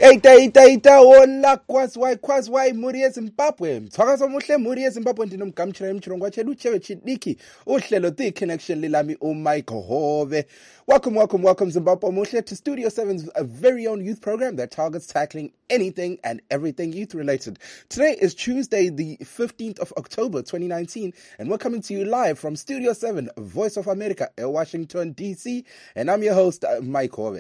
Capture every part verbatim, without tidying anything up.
Ita ita ita ola kwaswai kwaswai muri eZimbabwe mthwakazo omuhle muri eZimbabwe ndinomgamtshira emchilongo wachelu uchebe chidiki uhlelo the connection lilami uMike Hove. Welcome welcome welcome Zimbabwe omuhle to Studio seven's very own youth program that targets tackling anything and everything youth related. Today is Tuesday the fifteenth of October twenty nineteen and we're coming to you live from Studio seven Voice of America in Washington D C and I'm your host Mike Hove.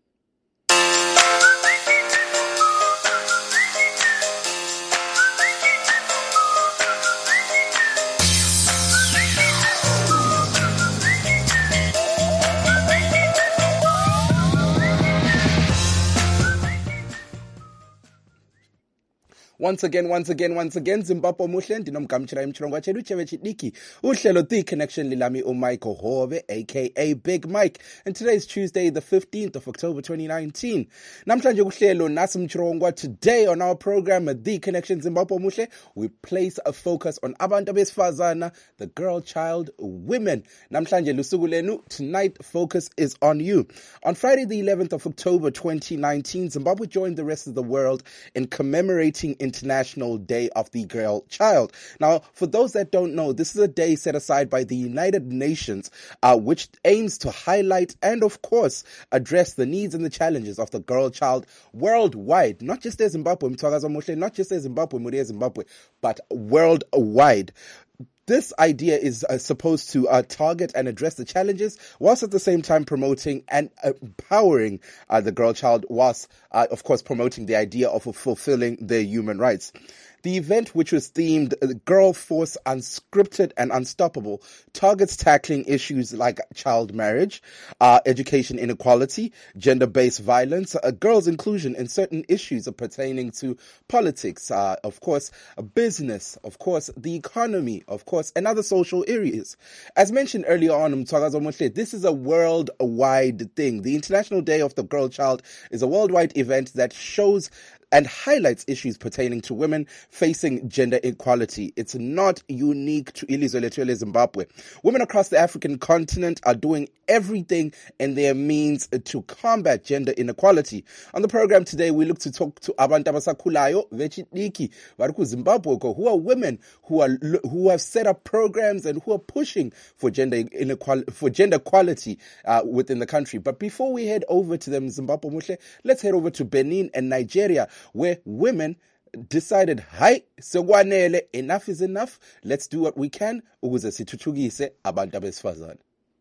Once again, once again, once again, Zimbabwe muhle ndinomgamtshira emchilongo wachelu uchebe chidiki uhlelo the connection lilami uMike Hove aka Big Mike, and today is Tuesday the fifteenth of October twenty nineteen. Namhlanje kuhlelo nasi mchilongo. Today on our program the connection Zimbabwe muhle we place a focus on abantu besifazana, the girl child women. Namhlanje lusuku lenu, tonight focus is on you. On Friday the eleventh of October twenty nineteen, Zimbabwe joined the rest of the world in commemorating International Day of the Girl Child. Now, for those that don't know, this is a day set aside by the United Nations, uh, which aims to highlight and, of course, address the needs and the challenges of the girl child worldwide. Not just as Zimbabwe, not just as Zimbabwe, Zimbabwe, but worldwide. This idea is uh, supposed to uh, target and address the challenges, whilst at the same time promoting and empowering uh, the girl child, whilst, uh, of course, promoting the idea of fulfilling their human rights. The event, which was themed Girl Force Unscripted and Unstoppable, targets tackling issues like child marriage, uh, education inequality, gender-based violence, uh, girls' inclusion in certain issues pertaining to politics, uh, of course, business, of course, the economy, of course, and other social areas. As mentioned earlier on, this is a worldwide thing. The International Day of the Girl Child is a worldwide event that shows and highlights issues pertaining to women facing gender equality. It's not unique to Ilizwe lethu Zimbabwe. Women across the African continent are doing everything in their means to combat gender inequality. On the program today, we look to talk to abantu abasakhulayo vechidiki vari kuZimbabwe, who are women who are who have set up programs and who are pushing for gender inequality, for gender equality uh, within the country. But before we head over to them, Zimbabwe muhle, let's head over to Benin and Nigeria, where women decided, hi, sekwanele, enough is enough. Let's do what we can ukuze sithuthukise abantu besifazane.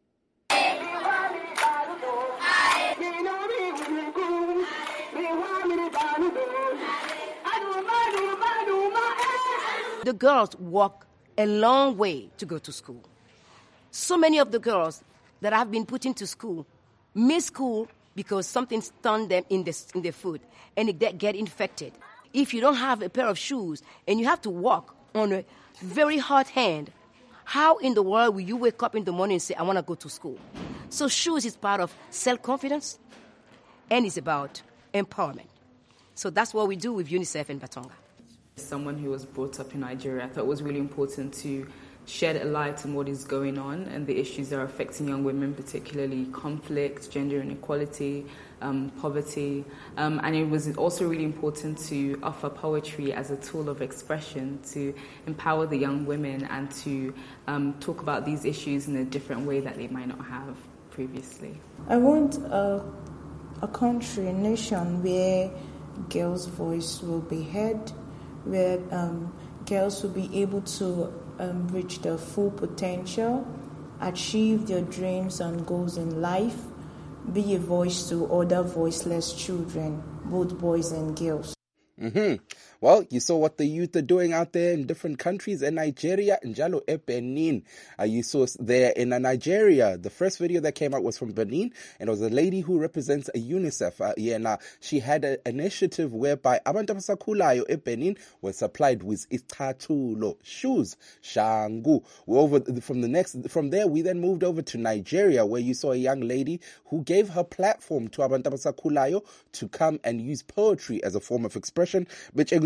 The girls walk a long way to go to school. So many of the girls that have been put into school miss school because something stunned them in the, in the foot and they get infected. If you don't have a pair of shoes and you have to walk on a very hot hand, how in the world will you wake up in the morning and say, I want to go to school? So shoes is part of self-confidence and it's about empowerment. So that's what we do with UNICEF in Batonga. Someone who was brought up in Nigeria, I thought it was really important to shed a light on what is going on and the issues that are affecting young women, particularly conflict, gender inequality, um, poverty. Um, and it was also really important to offer poetry as a tool of expression to empower the young women and to um, talk about these issues in a different way that they might not have previously. I want a, a country, a nation where girls' voice will be heard, where um, girls will be able to um, reach their full potential, achieve their dreams and goals in life, be a voice to other voiceless children, both boys and girls. Mm-hmm. Well, you saw what the youth are doing out there in different countries in Nigeria, njalo e Benin. Uh, you saw there in uh, Nigeria, the first video that came out was from Benin, and it was a lady who represents a UNICEF. Uh, yeah, now she had an initiative whereby abantu abasakhulayo e Benin were supplied with izicathulo, shoes, shangu. We're over from the next, from there we then moved over to Nigeria, where you saw a young lady who gave her platform to abantu abasakhulayo to come and use poetry as a form of expression, which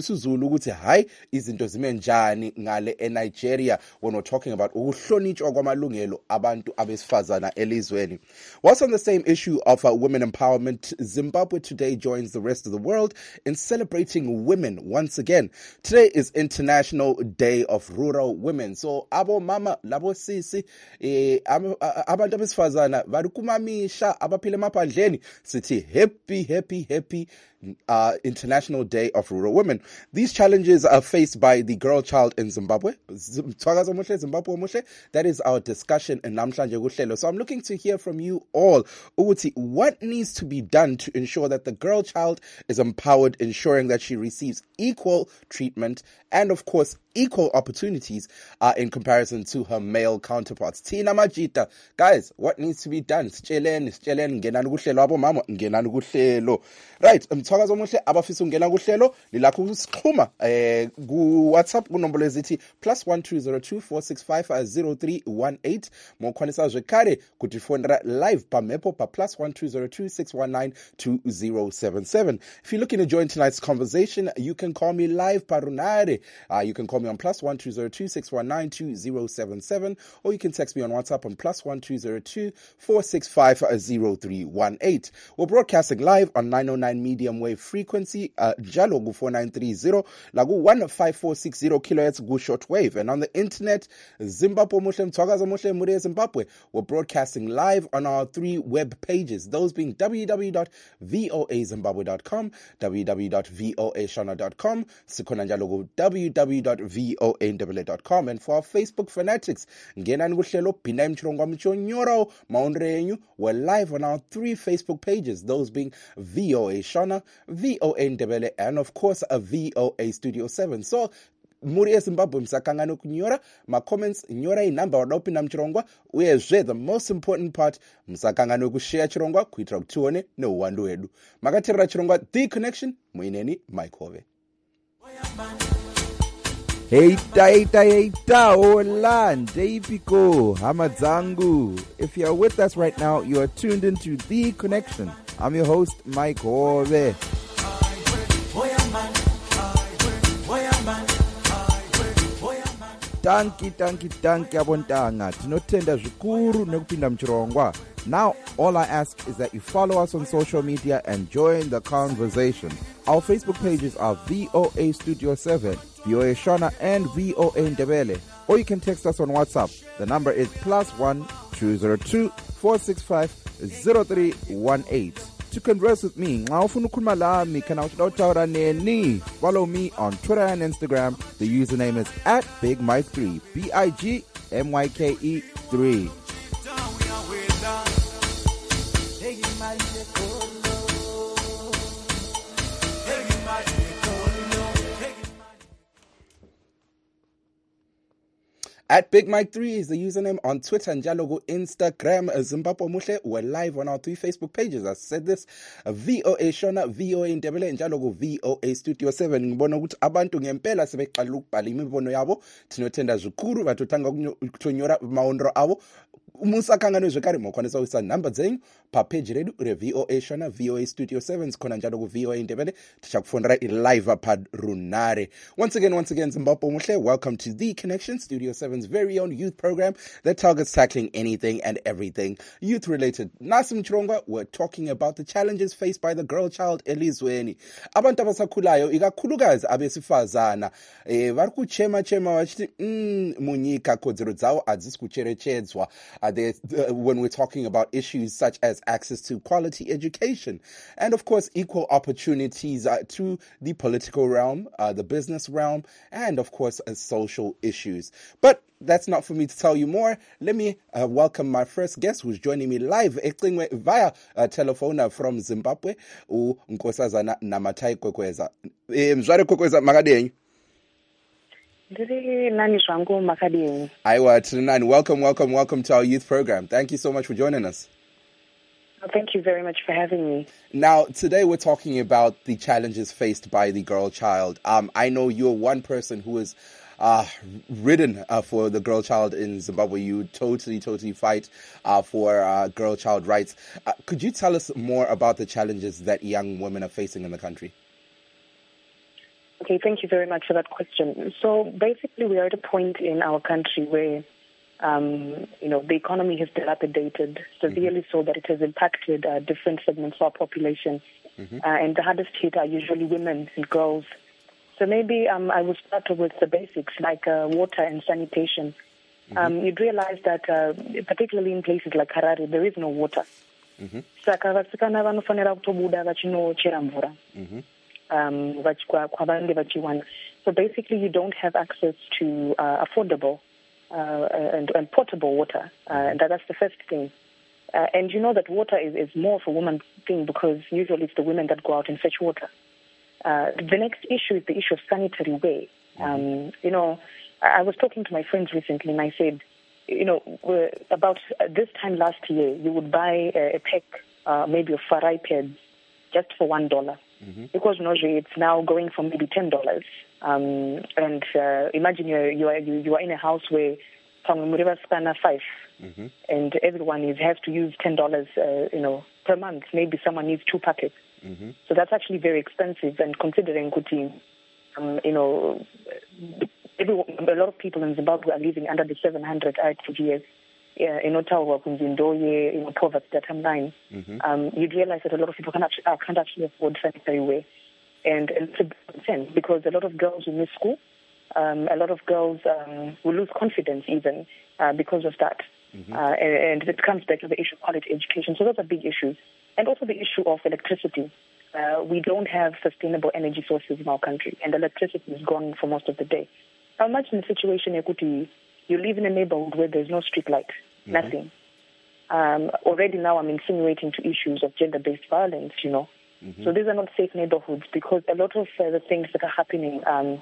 isiZulu ukuthi hayi izinto zime njani ngale eNigeria when we're talking about ukuhlonitshwa kwamalungelo abantu abesifazana elizweni. Whilst on the same issue of uh, women empowerment, Zimbabwe today joins the rest of the world in celebrating women once again. Today is International Day of Rural Women. So abo mama labo sisi eh abantu abesifazana bari kumamisha abaphila emaphandleni sithi happy happy happy Uh, International Day of Rural Women. These challenges are faced by the girl child in Zimbabwe. That is our discussion in Namhlanje Kuhlelo. So I'm looking to hear from you all. Uguti, what needs to be done to ensure that the girl child is empowered, ensuring that she receives equal treatment and, of course, equal opportunities uh, in comparison to her male counterparts. Tina Majita, guys, what needs to be done? Sicheleni, sicheleni, ngenani kuhlelo abo mama, ngenani kuhlelo. Right, mthwakazi omuhle abafisa ungena kuhlelo lilakho ukusixhuma eh ku WhatsApp kunombolo ezithi plus one two zero two four six five zero three one eight. Mokhwanisa zwekare kuti fonera live pa mepo pa plus one two zero two six one nine two zero seven seven. If you're looking to join tonight's conversation, you can call me live parunare. Uh, you can call me on plus one two zero two six one nine two zero seven seven, or you can text me on WhatsApp on plus one two zero two four six five zero three one eight. We're broadcasting live on nine oh nine medium wave frequency, uh, Jalo gu four nine three zero, lagu one five four six zero kilohertz gu shortwave, and on the internet, Zimbabwe Muslim Twagaza Muslim Mure Zimbabwe. We're broadcasting live on our three web pages, those being w w w dot voa zimbabwe dot com, w w w dot voa shona dot com, Sikona njalo gu w w w dot voa ndebele dot com, and for our Facebook fanatics, ngena nguhlelo Bina Mchirongwa Mchonyoro Maunrenyu. We're live on our three Facebook pages, those being V O A Shona, V O A Ndebele, and of course a V O A Studio seven. So muri eZimbabwe msakangano kunyora ma comments nyora inamba wadopina mchirongwa uyezve the most important part msakangano kushare chirongwa kuitira kutione neuwandu wedu makaterera chirongwa The Connection muineni Mike Hove. Heita heita heita hola ndeipiko hamadzangu. If you are with us right now, you are tuned into The Connection. I'm your host Mike Hove. Tanki tanki tanki abontanga tinotenda zvikuru nekupinda mchirongwa. Now all I ask is that you follow us on social media and join the conversation. Our Facebook pages are V O A Studio seven, V O A Shona, and V O A Ndebele. Or you can text us on WhatsApp. The number is plus one two zero two four six five zero three one eight. To converse with me, follow me on Twitter and Instagram. The username is at Big Mike three, B I G M Y K E three. At Big Mike three is the username on Twitter and Jalogo Instagram. Zimbabwe Mushe, we're live on our three Facebook pages. I said this, V O A Shona, V O A Ndebele, and Jalogo V O A Studio seven. Ngibona ukuthi abantu ngempela sebeqala ukubhala imibono yabo. Tinotenda zukuru batotanga kuthonyora maondro abo. Umusakangano zwekare mokwanisa usa number zenyu pa page redu ure V O A Shona, V O A Studio seven, khona njalo ku V O A Ndebele tichakufondera live pa runare. Once again, once again, Zimbabwe Mushe, welcome to The Connection, Studio seven's very own youth program that targets tackling anything and everything youth related. Nasim Chirongwa, we're talking about the challenges faced by the girl child elizweni. Abantu abasakhulayo ikakhulukazi abesifazana eh vari kuchema chema vachiti mm munyika kodzero dzawo adzisi kucherechedzwa. Uh, uh, when we're talking about issues such as access to quality education and, of course, equal opportunities uh, to the political realm, uh, the business realm, and, of course, uh, social issues. But that's not for me to tell you more. Let me uh, welcome my first guest who's joining me live via uh, telephone from Zimbabwe, uNkosazana Namatai Kwekweza. Mzware Kwekweza Magadenyu. Aiwa Trinani, welcome, welcome, welcome to our youth program. Thank you so much for joining us. Well, thank you very much for having me. Now, today we're talking about the challenges faced by the girl child. Um, I know you're one person who is uh, ridden uh, for the girl child in Zimbabwe. You totally, totally fight uh, for uh, girl child rights. Uh, could you tell us more about the challenges that young women are facing in the country? Okay, thank you very much for that question. So basically, we are at a point in our country where, um, you know, the economy has dilapidated severely, mm-hmm. so that it has impacted uh, different segments of our population. Mm-hmm. Uh, and the hardest hit are usually women and girls. So maybe um, I will start with the basics, like uh, water and sanitation. Mm-hmm. Um, you'd realize that, uh, particularly in places like Harare, there is no water. Mm-hmm. Um, so basically, you don't have access to uh, affordable uh, and, and potable water. Uh, that, that's the first thing. Uh, and you know that water is, is more of a woman thing because usually it's the women that go out and fetch water. Uh, the next issue is the issue of sanitary way. Um, you know, I was talking to my friends recently and I said, you know, about this time last year, you would buy a, a pack uh, maybe of Farai pads just for one dollar. Mm-hmm. Because no, it's now going for maybe ten dollars. Um, and uh, imagine you're, you are you are in a house where Pangumuriva five, mm-hmm. and everyone is has to use ten dollars, uh, you know, per month. Maybe someone needs two packets. Mm-hmm. So that's actually very expensive. And considering Kuti, um, you know, every, a lot of people in Zimbabwe are living under the seven hundred I T G S. Yeah, in Ottawa, in you know, poverty that I'm nine, mm-hmm. um, you'd realize that a lot of people can actually, uh, can't actually afford sanitary way. And, and it's a big sense because a lot of girls will miss school. Um, a lot of girls um, will lose confidence even uh, because of that. Mm-hmm. Uh, and, and it comes back to the issue of quality education. So those are big issues. And also the issue of electricity. Uh, we don't have sustainable energy sources in our country, and electricity is gone for most of the day. Now imagine the situation, Ekuti, you live in a neighborhood where there's no street light. Mm-hmm. Nothing. Um, already now I'm insinuating to issues of gender-based violence, you know. Mm-hmm. So these are not safe neighborhoods because a lot of uh, the things that are happening um,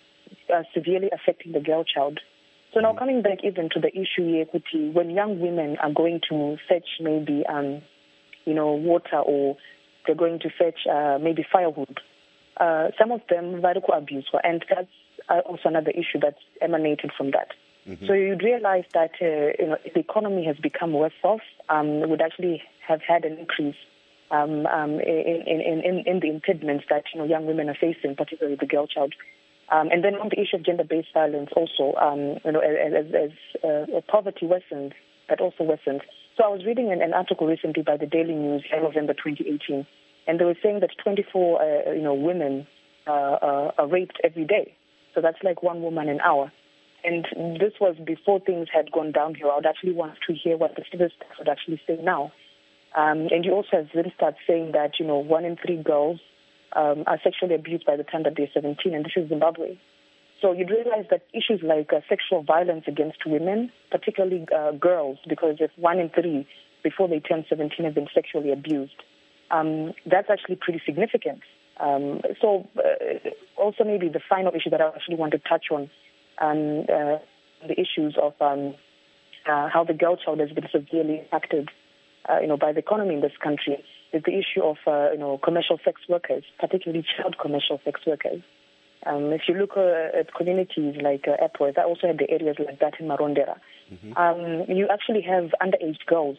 are severely affecting the girl child. So now mm-hmm. coming back even to the issue here, Kuti, when young women are going to fetch maybe, um, you know, water or they're going to fetch uh, maybe firewood, uh, some of them very abuse, and that's uh, also another issue that's emanated from that. Mm-hmm. So you'd realize that uh, you know, if the economy has become worse off, um, would actually have had an increase um, um, in, in, in, in the impediments that you know young women are facing, particularly the girl child. Um, and then on the issue of gender-based violence, also, um, you know, as, as uh, poverty worsens, that also worsens. So I was reading an, an article recently by the Daily News in November twenty eighteen, and they were saying that twenty-four, uh, you know, women uh, uh, are raped every day. So that's like one woman an hour. And this was before things had gone downhill. I would actually want to hear what the statistics would actually say now. Um, and you also have Zimstad saying that, you know, one in three girls um, are sexually abused by the time that they're seventeen, and this is Zimbabwe. So you'd realize that issues like uh, sexual violence against women, particularly uh, girls, because if one in three before they turn seventeen have been sexually abused, um, that's actually pretty significant. Um, so uh, also maybe the final issue that I actually want to touch on, Um, uh, the issues of um, uh, how the girl child has been severely impacted, uh, you know, by the economy in this country, is the issue of, uh, you know, commercial sex workers, particularly child commercial sex workers. Um, if you look uh, at communities like uh, Epworth, I also have the areas like that in Marondera. Mm-hmm. Um, you actually have underage girls,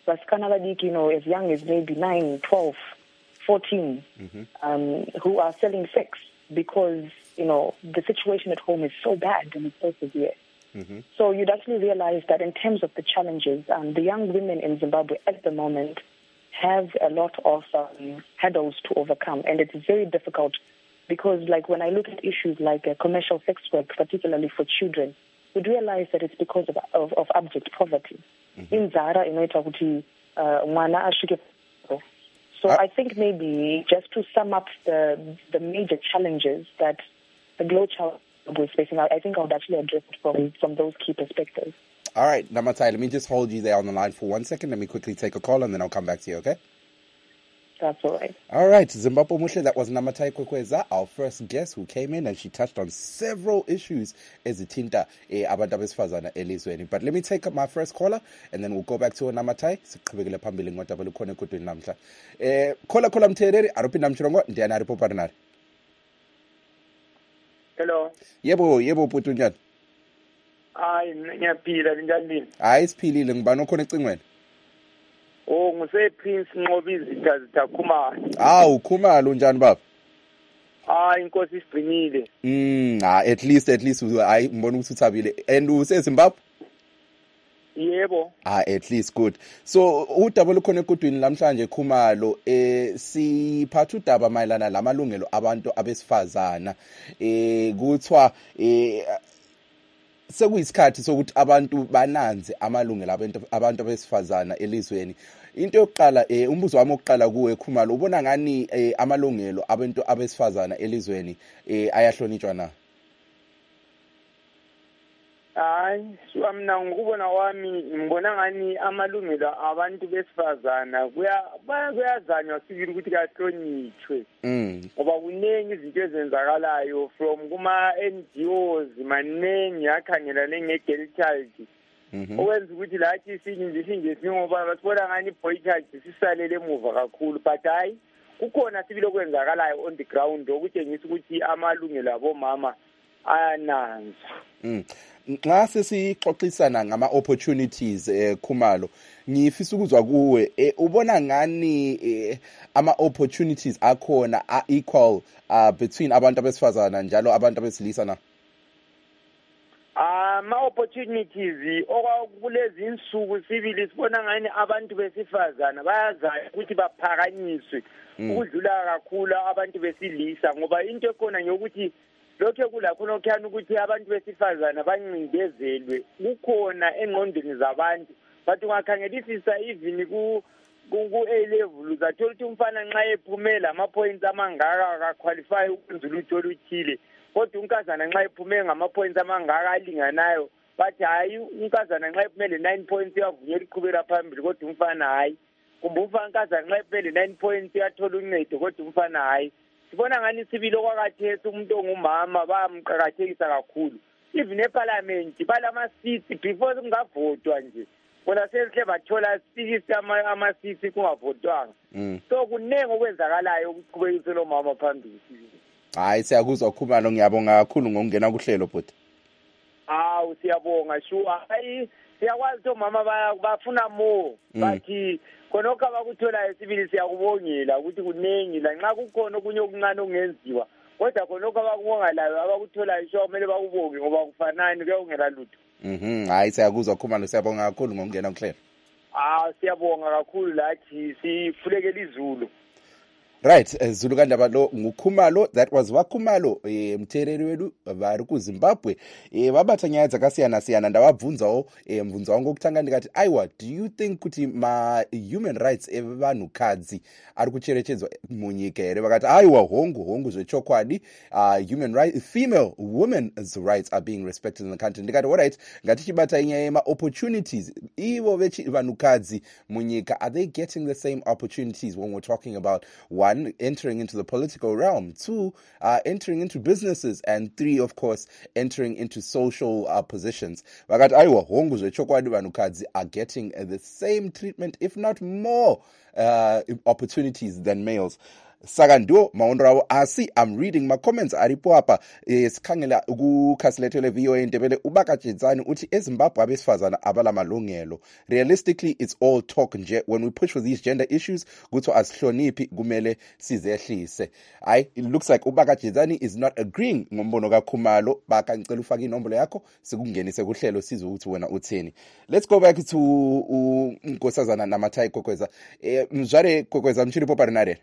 you know, as young as maybe nine, twelve, fourteen, mm-hmm. um, who are selling sex because, you know, the situation at home is so bad and it's so severe. Mm-hmm. So you'd actually realize that in terms of the challenges, um, the young women in Zimbabwe at the moment have a lot of um, hurdles to overcome, and it's very difficult because, like, when I look at issues like uh, commercial sex work, particularly for children, you'd realize that it's because of, of, of abject poverty. Mm-hmm. In Zara, you know, it's So I think maybe just to sum up the the major challenges that the girl child was facing, I think I would actually address it from, from those key perspectives. All right, Namatai, let me just hold you there on the line for one second. Let me quickly take a call and then I'll come back to you, okay? That's all right. All right, Zimbabwe Mushle, that was Namatai Kwekweza, our first guest who came in, and she touched on several issues ezitinta abantu abesifazana elizweni. But let me take up my first caller and then we'll go back to Namatai. Siqhubekele phambili ngoba lukhona ekodweni namhla. Eh caller caller Mthereri, arophinda mchirongo ndiyana ari poparinari. Hello. Yebo, yebo Putunyana. Hayi ngiyaphila njani? Hayi siphilile ngibani okhona ecingweni? Oh nguse Prince Nqobizi Dazitakhumalo. Hawu Khumalo njani baba? Ah, inkosi isigcinile. Mm, ah, at least at least hayi ngibona ukuthi uthabile. And useZimbabwe? Yebo. Ah, at least good. So udaba lukhona ekudwini namhlanje Khumalo, eh siphatha udaba mayelana lamalungelo abantu abesifazana. Eh kuthiwa eh sekuyisikhathi sokuthi abantu bananze amalungelo abantu abantu abesifazana elizweni. Into yokuqala eh umbuzo wami oqala kuwe Khumalo, ubona ngani eh, amalungelo abantu abesifazana elizweni eh ayahlonitshwa na? Hayi, so mina ngokubona kwami ngibona ngani amalungelo abantu besifazana kuya bayazanywa sibili ukuthi kahlonishwe. Mm. Ngoba kuningi izinto ezenzakalayo from kuma N G Os maningi akhangelane nge-girl child. Okwenza ukuthi lathi sinje sinje singoba basibona ngani boy child sisalele emuva kakhulu, but hayi kukhona sibili okwenzakalayo on the ground okutshengisa ukuthi amalungelo abomama ayananzwa. Mm. Nxa sesixoxisana ngama opportunities eh Khumalo, ngifisa ukuzwa kuwe eh, ubona ngani eh, ama opportunities akhona are equal uh, between abantu abesifazana njalo abantu abesilisa na? Ama opportunities okwakulezi insuku sibili sibona ngani abantu besifazana bayazayo ukuthi baphakanyiswe ukudlula kakhulu abantu besilisa, ngoba into ekhona nyokuthi lokho kulakho nokhana ukuthi abantu besifazana bancindezelwe kukhona engqondweni zabantu, but ungakhangelisisa even ku ku A level uzathola ukuthi umfana nxa ephumela ama points amangaka akaqualify ukwenza ulutho oluthile, kodwa unkazana nxa ephume ngama points amangaka alinganayo bathi hayi unkazana nxa ephumele nine points uyavunyelwa iqhubela phambili kodwa umfana hayi, kumbe umfana unkazana nxa ephumele nine points uyathola uncedo kodwa umfana hayi. Sibona ngani sibili okwakathesa umuntu ongumama bamqhakathekisa kakhulu, even eParliament balama seats before kungavotwa nje bona sesihle bathola six ama ama seats kungavotwanga. So kunenge okwenzakalayo ukuqhubekisa lo mama phambili. Hayi siyakuzwa Khumalo, ngiyabonga kakhulu ngokungena kuhlelo bhuti. Awu siyabonga sure. Hayi siyakwazi ukuthi omama bafuna more bathi khonokho abakutholayo sibili siyakubongela ukuthi kunengi la nxa kukhona okunye okuncane okungenziwa, kodwa khonokho abakubongalayo abakutholayo sho kumele bakubonge ngoba kufanani kuyongela lutho. Mhm, hayi siyakuzwa Khumalo, siyabonga kakhulu ngokungena kuhlelo. Ah siyabonga kakhulu lathi sifulekela izulu. Right, uh, Zulu kandaba lo nguKhumalo, that was waKhumalo eh mthereri wedu vari kuZimbabwe eh babatha nyaya dzakasiyana siyana ndababvunzawo eh mvunzo ngokuthanga ndikati aiwa, do you think kuti ma human rights evanhu kadzi ari kucherechedzwa munyika here? Vakati aiwa hongu hongu zvechokwadi, uh, human rights, female women's rights are being respected in the country. Ndikati all right, ngatichibata inyaya yema opportunities ivo vechi vanhu kadzi munyika, are they getting the same opportunities when we're talking about one, entering into the political realm, two, uh, entering into businesses, and three, of course, entering into social uh, positions? Vakati aiwa hongu zvechokwadi vanhu kadzi are getting uh, the same treatment, if not more uh, opportunities than males. Saka ndio maondo awo asi. I'm reading my comments aripo apa eh, sikhangela kukhasi lethu le V O A Ndebele. Ubakatshedzani uthi eZimbabwe abesifazana abala malungelo. Realistically it's all talk nje. When we push for these gender issues kuthiwa asihloniphi kumele sizehlise. Hayi, it looks like Ubakatshedzani is not agreeing ngombono kaKhumalo. Baka ngicela ufake inombolo yakho sikungenise kuhlelo sizwe ukuthi wena uthini. Let's go back to uNkosazana Namathai Kokweza. Eh Mzware Kokweza mchiripo parinare.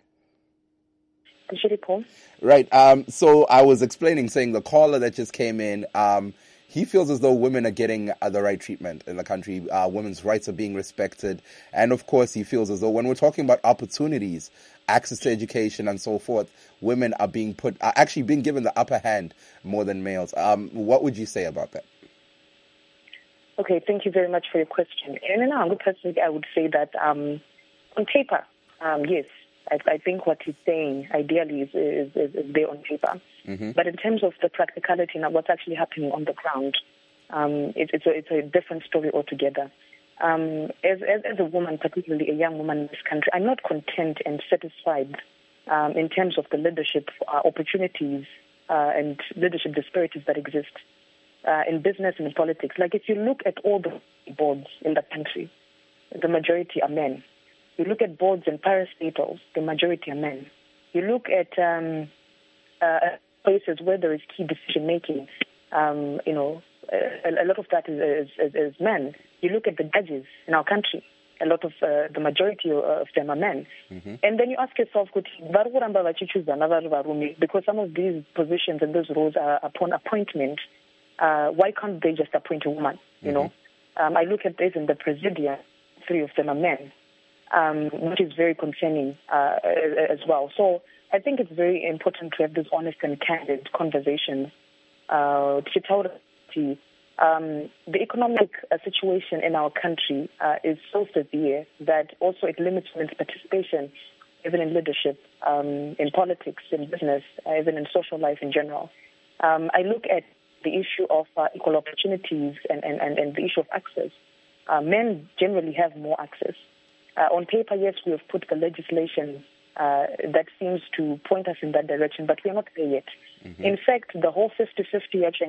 Right. Um, so I was explaining, saying the caller that just came in, um, he feels as though women are getting uh, the right treatment in the country. Uh, women's rights are being respected. And of course, he feels as though when we're talking about opportunities, access to education and so forth, women are being put, are actually being given the upper hand more than males. Um, what would you say about that? Okay, thank you very much for your question. And personally, I would say that um, on paper, um, yes, I, I think what he's saying ideally is, is, is, is there on paper. Mm-hmm. But in terms of the practicality and what's actually happening on the ground, um, it, it's, a, it's a different story altogether. Um, as, as, as a woman, particularly a young woman in this country, I'm not content and satisfied um, in terms of the leadership uh, opportunities uh, and leadership disparities that exist uh, in business and in politics. Like if you look at all the boards in the country, the majority are men. You look at boards and parastatals, the majority are men. You look at um, uh, places where there is key decision making, um, you know, a, a lot of that is, is, is men. You look at the judges in our country, a lot of uh, the majority of them are men. Mm-hmm. And then you ask yourself, because some of these positions and those roles are upon appointment, uh, why can't they just appoint a woman? You mm-hmm. know, um, I look at this in the presidia, three of them are men, um, which is very concerning uh, as well. So I think it's very important to have these honest and candid conversations uh, to tell the Um, the economic uh, situation in our country uh, is so severe that also it limits women's participation, even in leadership, um, in politics, in business, uh, even in social life in general. Um, I look at the issue of uh, equal opportunities and, and, and, and the issue of access. Uh, men generally have more access. Uh, on paper, yes, we have put the legislation uh, that seems to point us in that direction, but we are not there yet. Mm-hmm. In fact, the whole fifty-fifty action,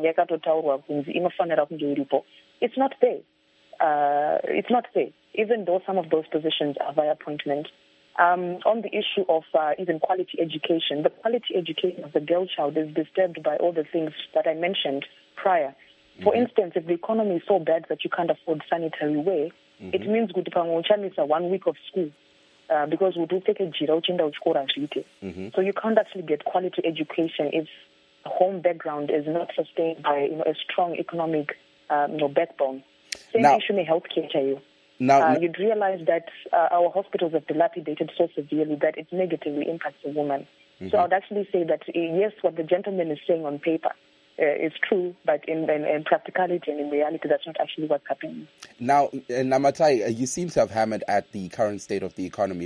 it's not there. Uh, it's not there, even though some of those positions are by appointment. Um, on the issue of uh, even quality education, the quality education of the girl child is disturbed by all the things that I mentioned prior. Mm-hmm. For instance, if the economy is so bad that you can't afford sanitary wear, mm-hmm. it means good to one week of school. Uh, because we do take a jira mm-hmm. So you can't actually get quality education if the home background is not sustained by you know a strong economic um, you know backbone. Same now, issue in healthcare to you. Now, uh, you'd realize that uh, our hospitals have dilapidated so severely that it negatively impacts the woman. Mm-hmm. So I'd actually say that yes, what the gentleman is saying on paper Uh, is true, but in, in, in practicality and in reality, that's not actually what's happening. Now, uh, Namatai, uh, you seem to have hammered at the current state of the economy.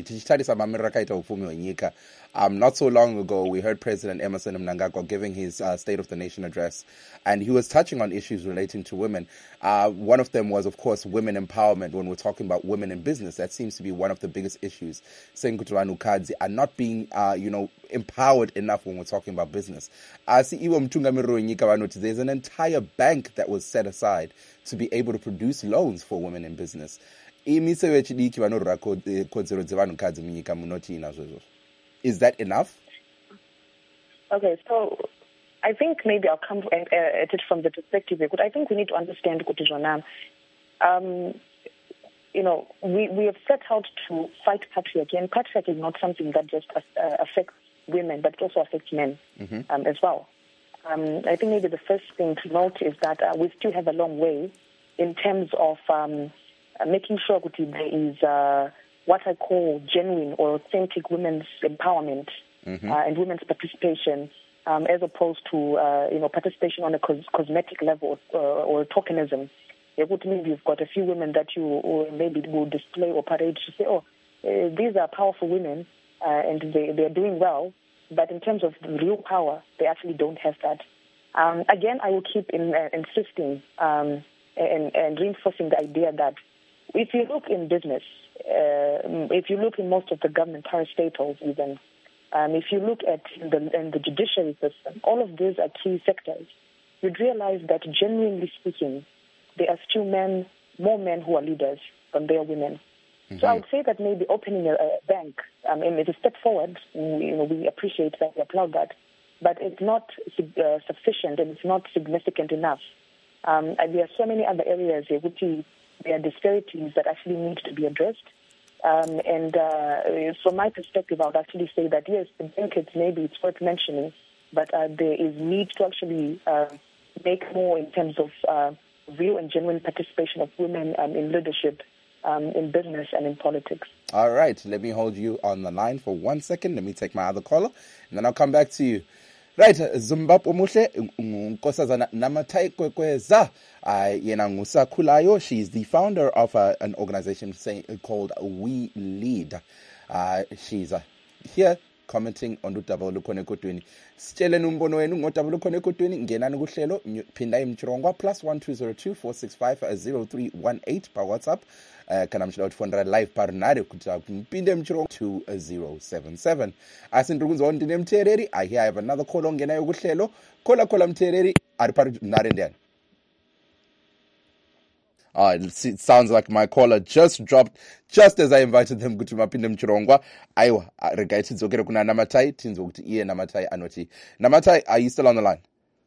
Um, not so long ago, we heard President Emmerson Mnangagwa giving his uh, State of the Nation address, and he was touching on issues relating to women. Uh, one of them was, of course, women empowerment. When we're talking about women in business, that seems to be one of the biggest issues. Saying Kuturanukadzi are not being, uh, you know, empowered enough when we're talking about business. Uh, there's an entire bank that was set aside to be able to produce loans for women in business. Is that enough? Okay, so I think maybe I'll come at it from the perspective. But I think we need to understand, um, you know, we, we have set out to fight patriarchy, and patriarchy is not something that just uh, affects women, but it also affects men mm-hmm. um, as well. Um, I think maybe the first thing to note is that uh, we still have a long way in terms of um, uh, making sure that there is uh, what I call genuine or authentic women's empowerment mm-hmm. uh, and women's participation, um, as opposed to uh, you know participation on a cos- cosmetic level uh, or tokenism. It would mean you've got a few women that you or maybe will display or parade to say, oh, uh, these are powerful women uh, and they they are doing well. But in terms of real power, they actually don't have that. Um, again, I will keep in, uh, insisting um, and, and reinforcing the idea that if you look in business, uh, if you look in most of the government parastatals even, um, if you look at the, in the judiciary system, all of these are key sectors. You'd realize that genuinely speaking, there are still men, more men who are leaders than there are women. Mm-hmm. So I would say that maybe opening a, a bank, I mean, it's a step forward. We, you know, we appreciate that, we applaud that, but it's not uh, sufficient and it's not significant enough. Um, and there are so many other areas here which there are disparities that actually need to be addressed. Um, and uh, from my perspective, I would actually say that yes, the bank, it's maybe it's worth mentioning, but uh, there is need to actually uh, make more in terms of uh, real and genuine participation of women um, in leadership. Um, in business and in politics. All right, let me hold you on the line for one second. Let me take my other caller, and then I'll come back to you. Right, Zimbabwe Muhle, Nkosazana Namatai Kwekweza, yena ngusakhulayo. She's the founder of uh, an organization say, called We Lead. Uh, she's uh, here commenting on Dutaba Lukhone Kotweni. Sitshele numbono wenu ngotaba Lukhone Kotweni, ngenani kuhlelo phinda imchirongwa plus one two zero two four six five zero three one eight pa WhatsApp. Uh, kana mshila utfondra live parnare kuta mpinde mchiro two zero seven seven. Asindukunzo on dine mtereri. I hear I have another call on genayo kuhlelo. Kola kola mtereri. Aripari nare ndiani. Uh, it, it sounds like my caller just dropped just as I invited them kuti mapinde mchirongwa. Aiwa, regai tidzokere kuna Namatai, tinzwe kuti iye Namatai anoti. Namatai, are you still on the line?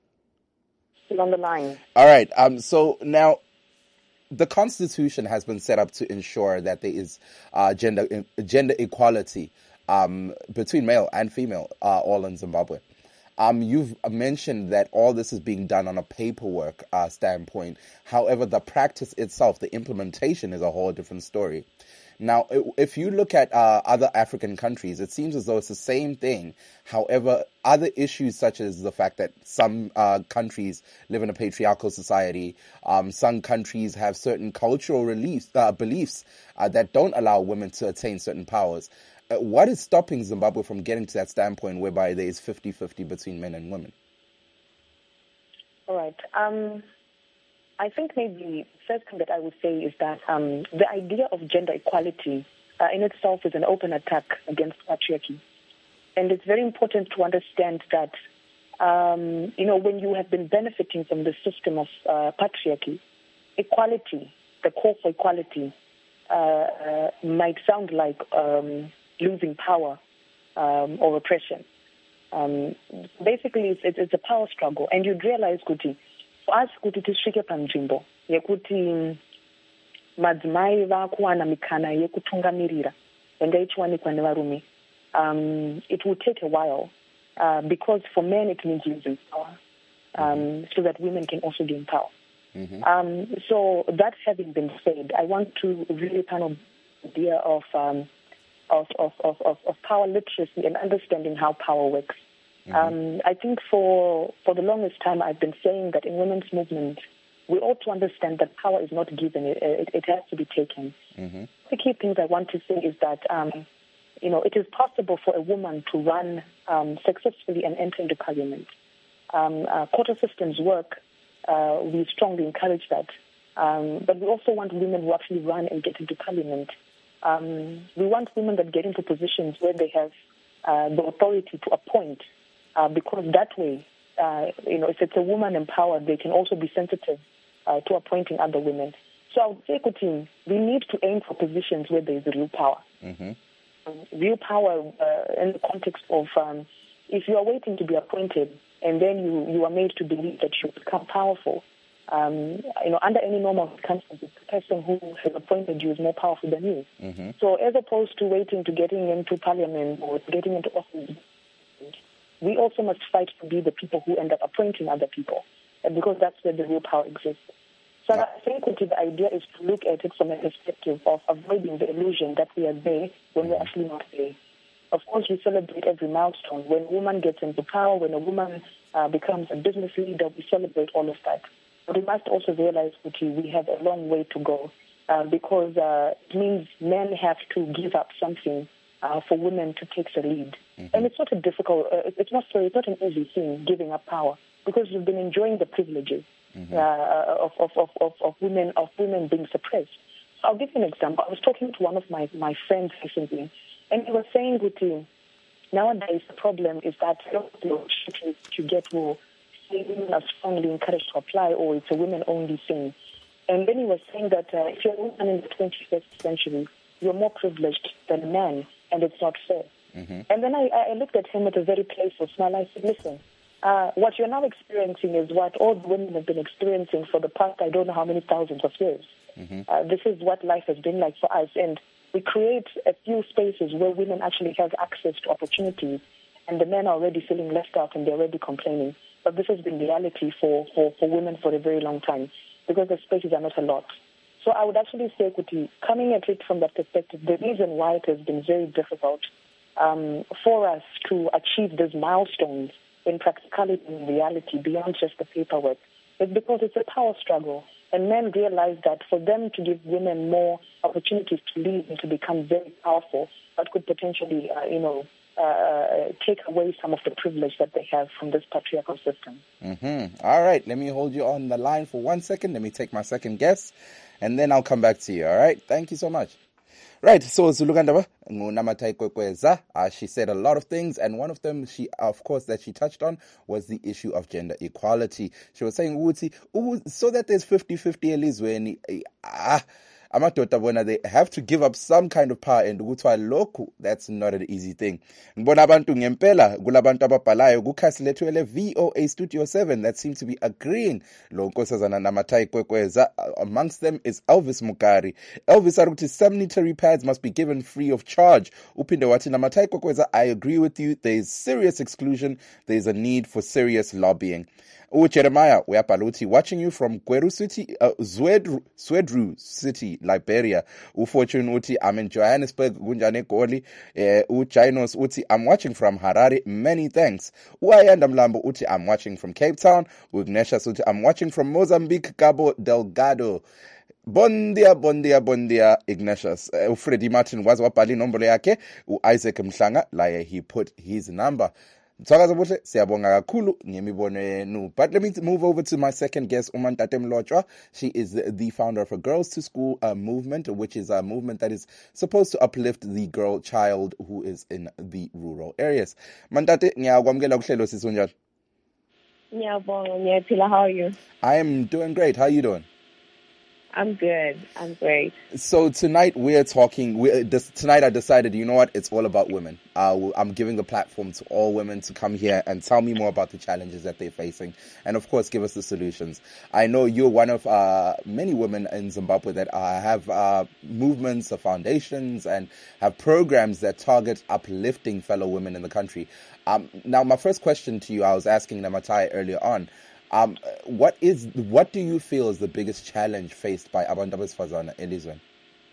Still on the line. All right. Um. So now, the Constitution has been set up to ensure that there is uh, gender gender equality um, between male and female, uh, all in Zimbabwe. Um, you've mentioned that all this is being done on a paperwork uh, standpoint. However, the practice itself, the implementation is a whole different story. Now, if you look at uh, other African countries, it seems as though it's the same thing. However, other issues such as the fact that some uh, countries live in a patriarchal society, um, some countries have certain cultural reliefs, uh, beliefs uh, that don't allow women to attain certain powers. Uh, what is stopping Zimbabwe from getting to that standpoint whereby there is fifty-fifty between men and women? All right. Um, I think maybe the first thing that I would say is that um, the idea of gender equality uh, in itself is an open attack against patriarchy. And it's very important to understand that, um, you know, when you have been benefiting from the system of uh, patriarchy, equality, the call for equality, uh, uh, might sound like um, losing power um, or oppression. Um, basically, it's, it's a power struggle. And you'd realize, Kuti, for us, Kuti, tisvike panzvimbo yekuti madzimai vakuwana mikana yekutungamirira yanga ichiwanikwa nevarume. Um, it will take a while uh, because for men it means losing power, um, so that women can also gain power. Mm-hmm. Um, so that having been said, I want to really kind of idea of, um, of, of, of, of, of power literacy and understanding how power works. Mm-hmm. Um, I think for for the longest time I've been saying that in women's movement we ought to understand that power is not given; it, it, it has to be taken. Mm-hmm. The key things I want to say is that um, you know it is possible for a woman to run um, successfully and enter into parliament. Um, uh, quota systems work. Uh, we strongly encourage that, um, but we also want women who actually run and get into parliament. Um, we want women that get into positions where they have uh, the authority to appoint. Uh, because that way, uh, you know, if it's a woman empowered, they can also be sensitive uh, to appointing other women. So I would say, Kuti, we need to aim for positions where there is real power. Mm-hmm. Um, real power uh, in the context of um, if you are waiting to be appointed and then you, you are made to believe that you become powerful, um, you know, under any normal circumstances, the person who has appointed you is more powerful than you. Mm-hmm. So as opposed to waiting to getting into parliament or getting into office, we also must fight to be the people who end up appointing other people, and because that's where the real power exists. So I think the idea is to look at it from a perspective of avoiding the illusion that we are there when we're actually not there. Of course, we celebrate every milestone. When a woman gets into power, when a woman uh, becomes a business leader, we celebrate all of that. But we must also realize that we have a long way to go uh, because uh, it means men have to give up something Uh, for women to take the lead. Mm-hmm. And it's not a difficult, uh, it's not so, it's not an easy thing, giving up power, because we've been enjoying the privileges mm-hmm. uh, of, of, of, of women of women being suppressed. So I'll give you an example. I was talking to one of my, my friends recently, and he was saying, Guti, nowadays the problem is that a lot of the opportunities you get will say women are strongly encouraged to apply, or it's a women-only thing. And then he was saying that uh, if you're a woman in the twenty-first century, you're more privileged than a man, and it's not fair. Mm-hmm. And then I, I looked at him with a very playful smile. I said, listen, uh, what you're now experiencing is what all the women have been experiencing for the past, I don't know how many thousands of years. Mm-hmm. Uh, this is what life has been like for us. And we create a few spaces where women actually have access to opportunities, and the men are already feeling left out and they're already complaining. But this has been reality for, for, for women for a very long time, because the spaces are not a lot. So I would actually say, Kuti, coming at it from that perspective, the reason why it has been very difficult um, for us to achieve these milestones in practicality and reality beyond just the paperwork is because it's a power struggle. And men realize that for them to give women more opportunities to lead and to become very powerful, that could potentially, uh, you know, uh, take away some of the privilege that they have from this patriarchal system. Mm-hmm. All right, let me hold you on the line for one second. Let me take my second guess, and then I'll come back to you, all right? Thank you so much. Right, so Zulukandaba, Ngunamatai Kwekweza, uh, she said a lot of things, and one of them, she, of course, that she touched on was the issue of gender equality. She was saying, Uti, so that there's fifty-fifty elizweni, ah, amadoda bona, they have to give up some kind of power, and ukuthiwa lokhu, that's not an easy thing. Ngibona abantu ngempela kulabantu ababhalayo kukhasi lethu ele V O A Studio seven that seem to be agreeing lo nkosazana Namatai Kwekweza. Amongst them is Elvis Mukari. Elvis ari ukuthi sanitary pads must be given free of charge. Uphinde wathi Namatai Kwekweza, I agree with you, there is serious exclusion, there is a need for serious lobbying. U Jeremiah uyabhala uthi watching you from Gweru City, uh, Zwedru, Swedru City, Liberia. U Fortune uthi I'm in Johannesburg, kunjani Goli. Uh, U Jainos uthi I'm watching from Harare, many thanks. U Ayanda Mlambo uthi I'm watching from Cape Town. U Ignatius uthi I'm watching from Mozambique, Cabo Delgado. Bon dia, bon dia, bon dia, Ignatius. Uh, Freddie Martin was wabhali nombolo yakhe. U Isaac Mhlanga, like he put his number. But let me move over to my second guest, Umantate Mlotshwa. She is the founder of a Girls to School uh, movement, which is a movement that is supposed to uplift the girl child who is in the rural areas. Mantate, ngiyakwamukela kuhlelo sisonjani? Ngiyabonga, ngiyaphila. How are you? I am doing great. How are you doing? I'm good. I'm great. So tonight we're talking, we, this, tonight I decided, you know what, it's all about women. Uh, I'm giving the platform to all women to come here and tell me more about the challenges that they're facing. And of course, give us the solutions. I know you're one of uh, many women in Zimbabwe that uh, have uh, movements, uh, foundations, and have programs that target uplifting fellow women in the country. Um, now, my first question to you, I was asking Namatai earlier on, Um, what is what do you feel is the biggest challenge faced by abantu besifazana elizweni?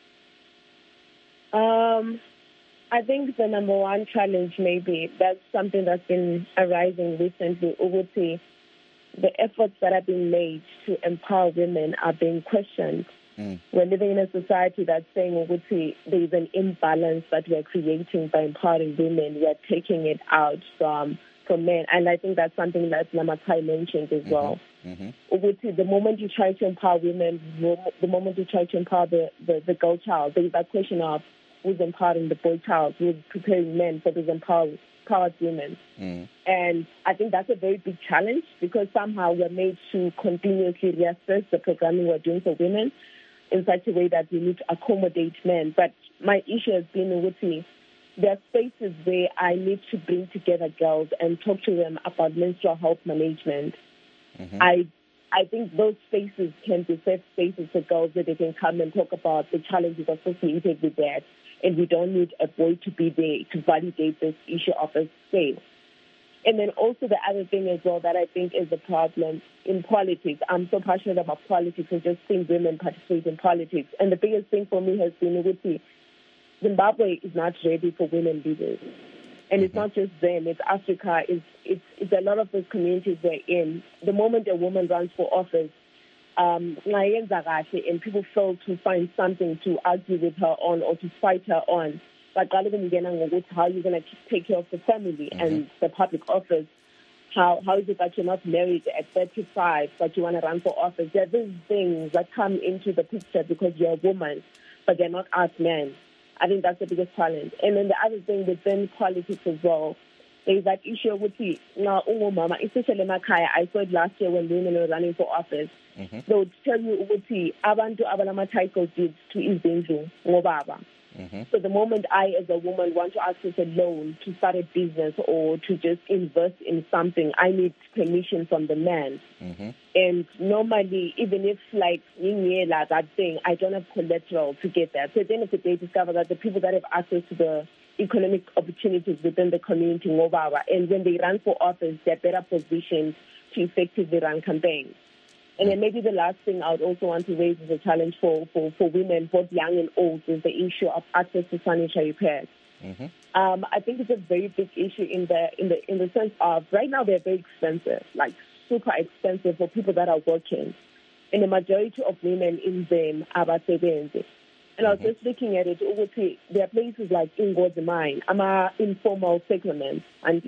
Um, I think the number one challenge, maybe that's something that's been arising recently. Ukuthi, the efforts that have been made to empower women are being questioned. Mm. We're living in a society that's saying ukuthi, there is an imbalance that we're creating by empowering women. We're taking it out from. from men, and I think that's something that Namatai mentioned as well. Mm-hmm. Mm-hmm. The moment you try to empower women, the moment you try to empower the, the, the girl child, there is that question of who's empowering the boy child, who's preparing men for those empowered, empowered women. Mm. And I think that's a very big challenge because somehow we're made to continuously reassess the programming we're doing for women in such a way that we need to accommodate men. But my issue has been with me. There are spaces where I need to bring together girls and talk to them about menstrual health management. Mm-hmm. I I think those spaces can be safe spaces for girls where they can come and talk about the challenges associated with that. And we don't need a boy to be there to validate this issue of a scale. And then also the other thing as well that I think is the problem in politics. I'm so passionate about politics and just seeing women participate in politics. And the biggest thing for me has been with the Zimbabwe is not ready for women leaders. And it's not just them, it's Africa, it's, it's, it's a lot of those communities we're in. The moment a woman runs for office, um, and people fail to find something to argue with her on or to fight her on. But how are you going to take care of the family mm-hmm. and the public office? How How is it that you're not married at thirty-five, but you want to run for office? There are these things that come into the picture because you're a woman, but they're not us men. I think that's the biggest challenge. And then the other thing within politics as well is that issue with the now mama, especially in Makaya. I saw it last year when women were running for office. Mm-hmm. They would tell you ukuthi abantu abanama title deeds to izindlu ngobaba. Mm-hmm. So the moment I, as a woman, want to access a loan to start a business or to just invest in something, I need permission from the man. Mm-hmm. And normally, even if, like, that thing, I don't have collateral to get that. So at the end of the day, discover that the people that have access to the economic opportunities within the community, and when they run for office, they're better positioned to effectively run campaigns. And then maybe the last thing I would also want to raise as a challenge for, for, for women, both young and old, is the issue of access to sanitary pads. Mm-hmm. Um, I think it's a very big issue in the in the in the sense of right now they're very expensive, like super expensive for people that are working. And the majority of women in them are basebenzi. And I was just looking at it, there are places like Ingozi Mine, ama informal settlements, and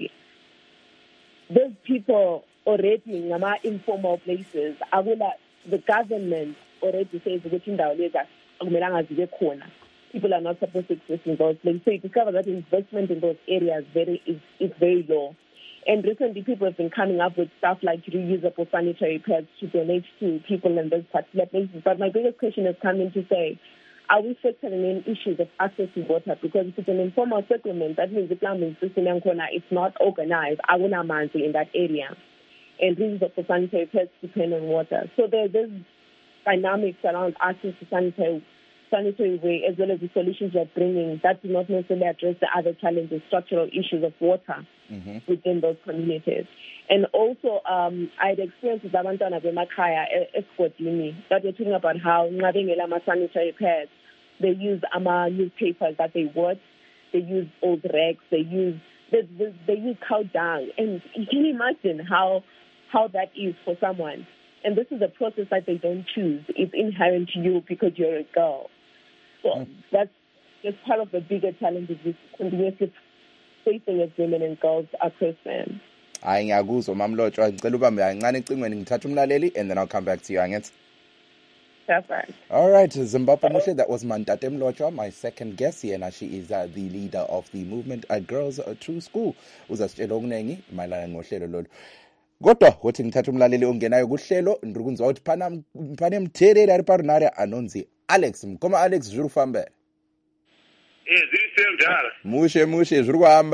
those people already in ama informal places, the government already says which in the akumelanga zibe khona. people are not supposed to exist in those places. So you discover that investment in those areas very is, is very low. And recently people have been coming up with stuff like reusable sanitary pads to donate to people in those particular places. But my biggest question has come in to say, are we factoring in issues of access to water? Because if it's an informal settlement, that means the plumbing system is not organized. I will not in that area. And reusable sanitary pads depend on water. So there, there's dynamics around access to sanitary sanitary way, as well as the solutions we're bringing that do not necessarily address the other challenges, structural issues of water mm-hmm. within those communities. And also, um, I had experienced with Abantwana Bemakhaya Eskodini that we're talking about how Ngabengela sanitary pads, they use ama newspapers that they work, they use old rags, they use they, they, they use cow dung, and you can imagine how how that is for someone. And this is a process that they don't choose. It's inherent to you because you're a girl. So mm. that's just part of the bigger challenges we're continuously facing as women and girls across them. Hayi ngiyakuzwa mamlotshwa ngicela ubambe kancane ecingweni ngithatha umlaleli and then I'll come back to you angithi. Perfect. All right, Zimbabwe Mushe, that was Mantate Mlotshwa, my second guest here, and she is uh, the leader of the movement uh, Girls uh, to School. Uzasitshela okuningi mayelana ngohlelo lolu. Kodwa wothi ngithatha umlaleli ongenayo kuhlelo ndikuzwa ukuthi phana phane mtheleli ari parinari anonzi Alex mkoma Alex zviri kufamba. Eh ziri njalo. Mushe mushe zviri kuhamba.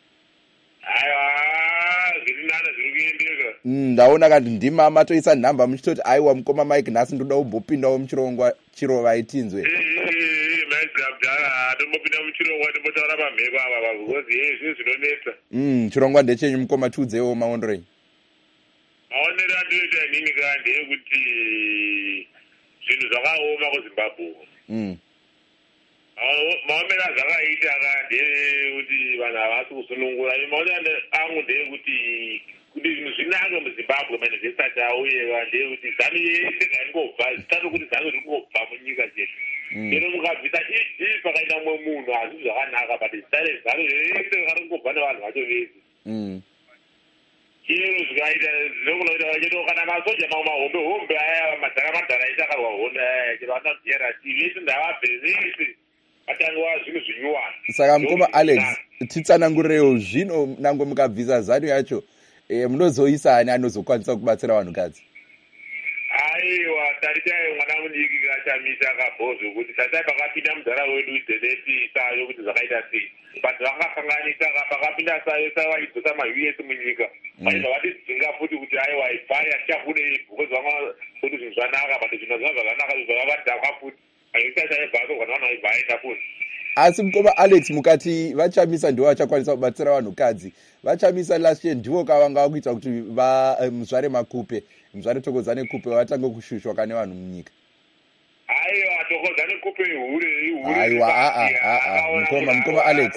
Aiwa zviri nana zviri kuendeka. Mm ndaona kanti ndima matoisa nhamba muchitoti aiwa mkoma Mike nhasi ndoda kumbopindawo muchirongwa chirova itinzwe. Eh eh Mike Abdala ndombopinda muchirongwa ndimbotaura pamheko apa because eh zviri zvinonetsa. Mm chirongwa ndechenyu mkoma tudzewo maondoreni. Maonero andoita inini kandi ekuti zvinhu zvakaoma kuZimbabwe. Mm. Maomero azvakaita kandi ekuti vanhu havasi kusunungura. Maonero angu ndeyekuti kuti zvinhu zvinake muZimbabwe manifestation auye kandi ekuti zanu yese ngaingobva zitatu kuti zanu riri kungobva munyika chedu. Lero mukabvisa ii pakaita mumwe munhu hazvisi zvakanaka but zitare zanu yese riri kungobva nevanhu vacho vese. Mm. Chiro zvikaita zvinokunoita vacheto kana masoja mamwe mahombe hombe aya madhara madhara aitakarwa honda aya chero anodyera tii vese ndavabve vese vatangiwa zvinhu zvinyuwana. Saka mkoma Alex titsanangurewo zvino nango mukabvisa zanu yacho eh munozoisa ani anozokwanisa kubatsira vanhukadzi. Aiwa taritai mwana mudiki kachamisa akabhozvo kuti tatai pakapinda mudhara wedu idzeneti sayo kuti zvakaita sei but vakakanganisa pakapinda sayo savaidzosa ma-U S munyika vaibva vatidzinga futi kuti aiwa ibvai atichafune because vanga kuti zvinhu zvanaka but zvinhu zvina zvakanaka zvavadhakwa futi aisachaibvaso kana vanhu vaibva aenda futi. Asi mkoma Alex mukati vachamisa ndivo vachakwanisa kubatsira vanhukadzi vachamisa last year ndivo kavanga kuita kuti muzvare makupe muzvare tokozane kupe vatange kushushwa kane vanhu munyika. Aiwa tokozane kupe hure hure. Aiwa a a a mkoma mkoma Alex.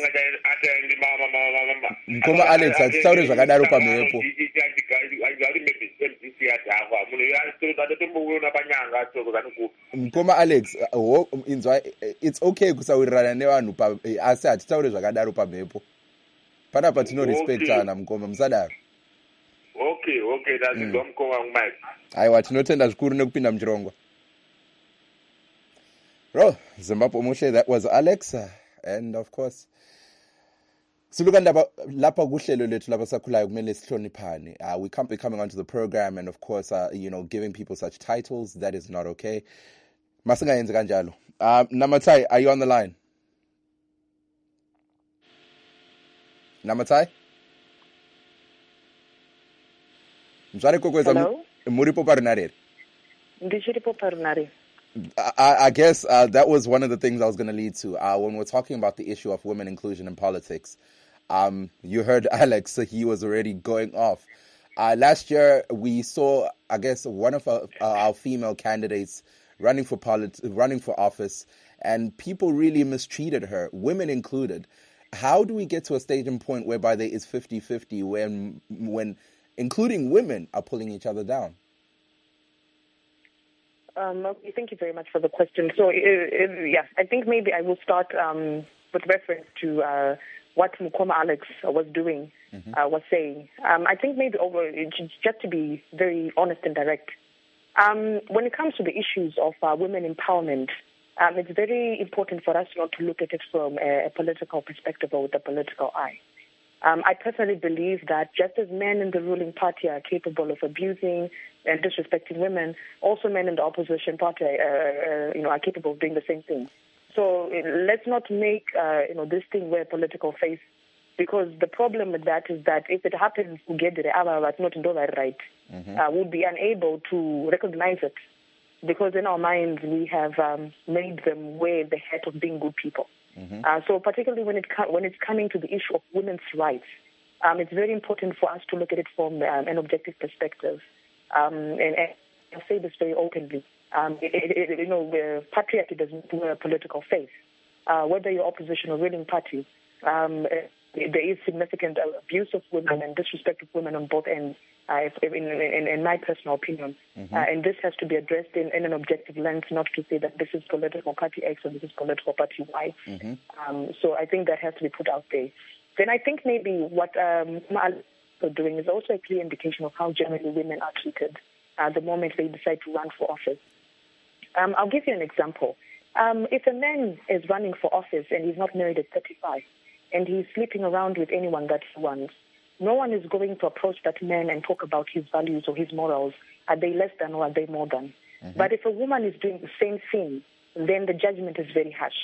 Mkoma Alex atitaure zvakadaro pamhepo. Mkoma Alex inzwa it's okay kusawirirana nevanhu pa asi atitaure zvakadaro pamhepo. Pana patino respectana mkoma musadaro. Okay, okay, that's mm. Don't come on Mike. Aiwa tinotenda zvikuru nekupinda muchirongwa. Bro, Zimbabwe Mushe, that was Alex uh, and of course siluka ndaba lapha kuhlelo lethu lapha sakhulayo kumele sihloniphane. Uh, we can't be coming onto the program and of course uh, you know giving people such titles. That is not okay. Masingayenze kanjalo. Um Namatai, are you on the line? Namatai? Hello? Muripo Parinari. Ndishiripo Parinari. I, I guess uh, that was one of the things I was going to lead to. Uh, when we're talking about the issue of women inclusion in politics, um, you heard Alex, so he was already going off. Uh, last year, we saw, I guess, one of our, uh, our female candidates running for polit- running for office, and people really mistreated her, women included. How do we get to a staging point whereby there is fifty-fifty when, when including women are pulling each other down? Um, okay, thank you very much for the question. So, uh, uh, yes, I think maybe I will start um, with reference to uh, what Mkoma Alex was doing, mm-hmm. uh, was saying. Um, I think maybe over just to be very honest and direct, um, when it comes to the issues of uh, women empowerment, Um, it's very important for us not to look at it from a, a political perspective or with a political eye. Um, I personally believe that just as men in the ruling party are capable of abusing and disrespecting women, also men in the opposition party uh, uh, you know, are capable of doing the same thing. So uh, let's not make uh, you know, this thing wear political face, because the problem with that is that if it happens to get the but not in the right, mm-hmm. uh, we'll be unable to recognize it, because in our minds we have um, made them wear the hat of being good people. Mm-hmm. Uh, so particularly when it co- when it's coming to the issue of women's rights, um, it's very important for us to look at it from um, an objective perspective. Um, and, and I'll say this very openly. Um, it, it, it, you know, uh, patriarchy doesn't wear a political face. Uh, whether you're opposition or ruling party, um, uh, there is significant abuse of women and disrespect of women on both ends, uh, in, in, in my personal opinion. Mm-hmm. Uh, and this has to be addressed in, in an objective lens, not to say that this is political party X or this is political party Y. Mm-hmm. Um, so I think that has to be put out there. Then I think maybe what um, are doing is also a clear indication of how generally women are treated uh, the moment they decide to run for office. Um, I'll give you an example. Um, if a man is running for office and he's not married at thirty-five, and he's sleeping around with anyone that he wants, no one is going to approach that man and talk about his values or his morals. Are they less than or are they more than? Mm-hmm. But if a woman is doing the same thing, then the judgment is very harsh.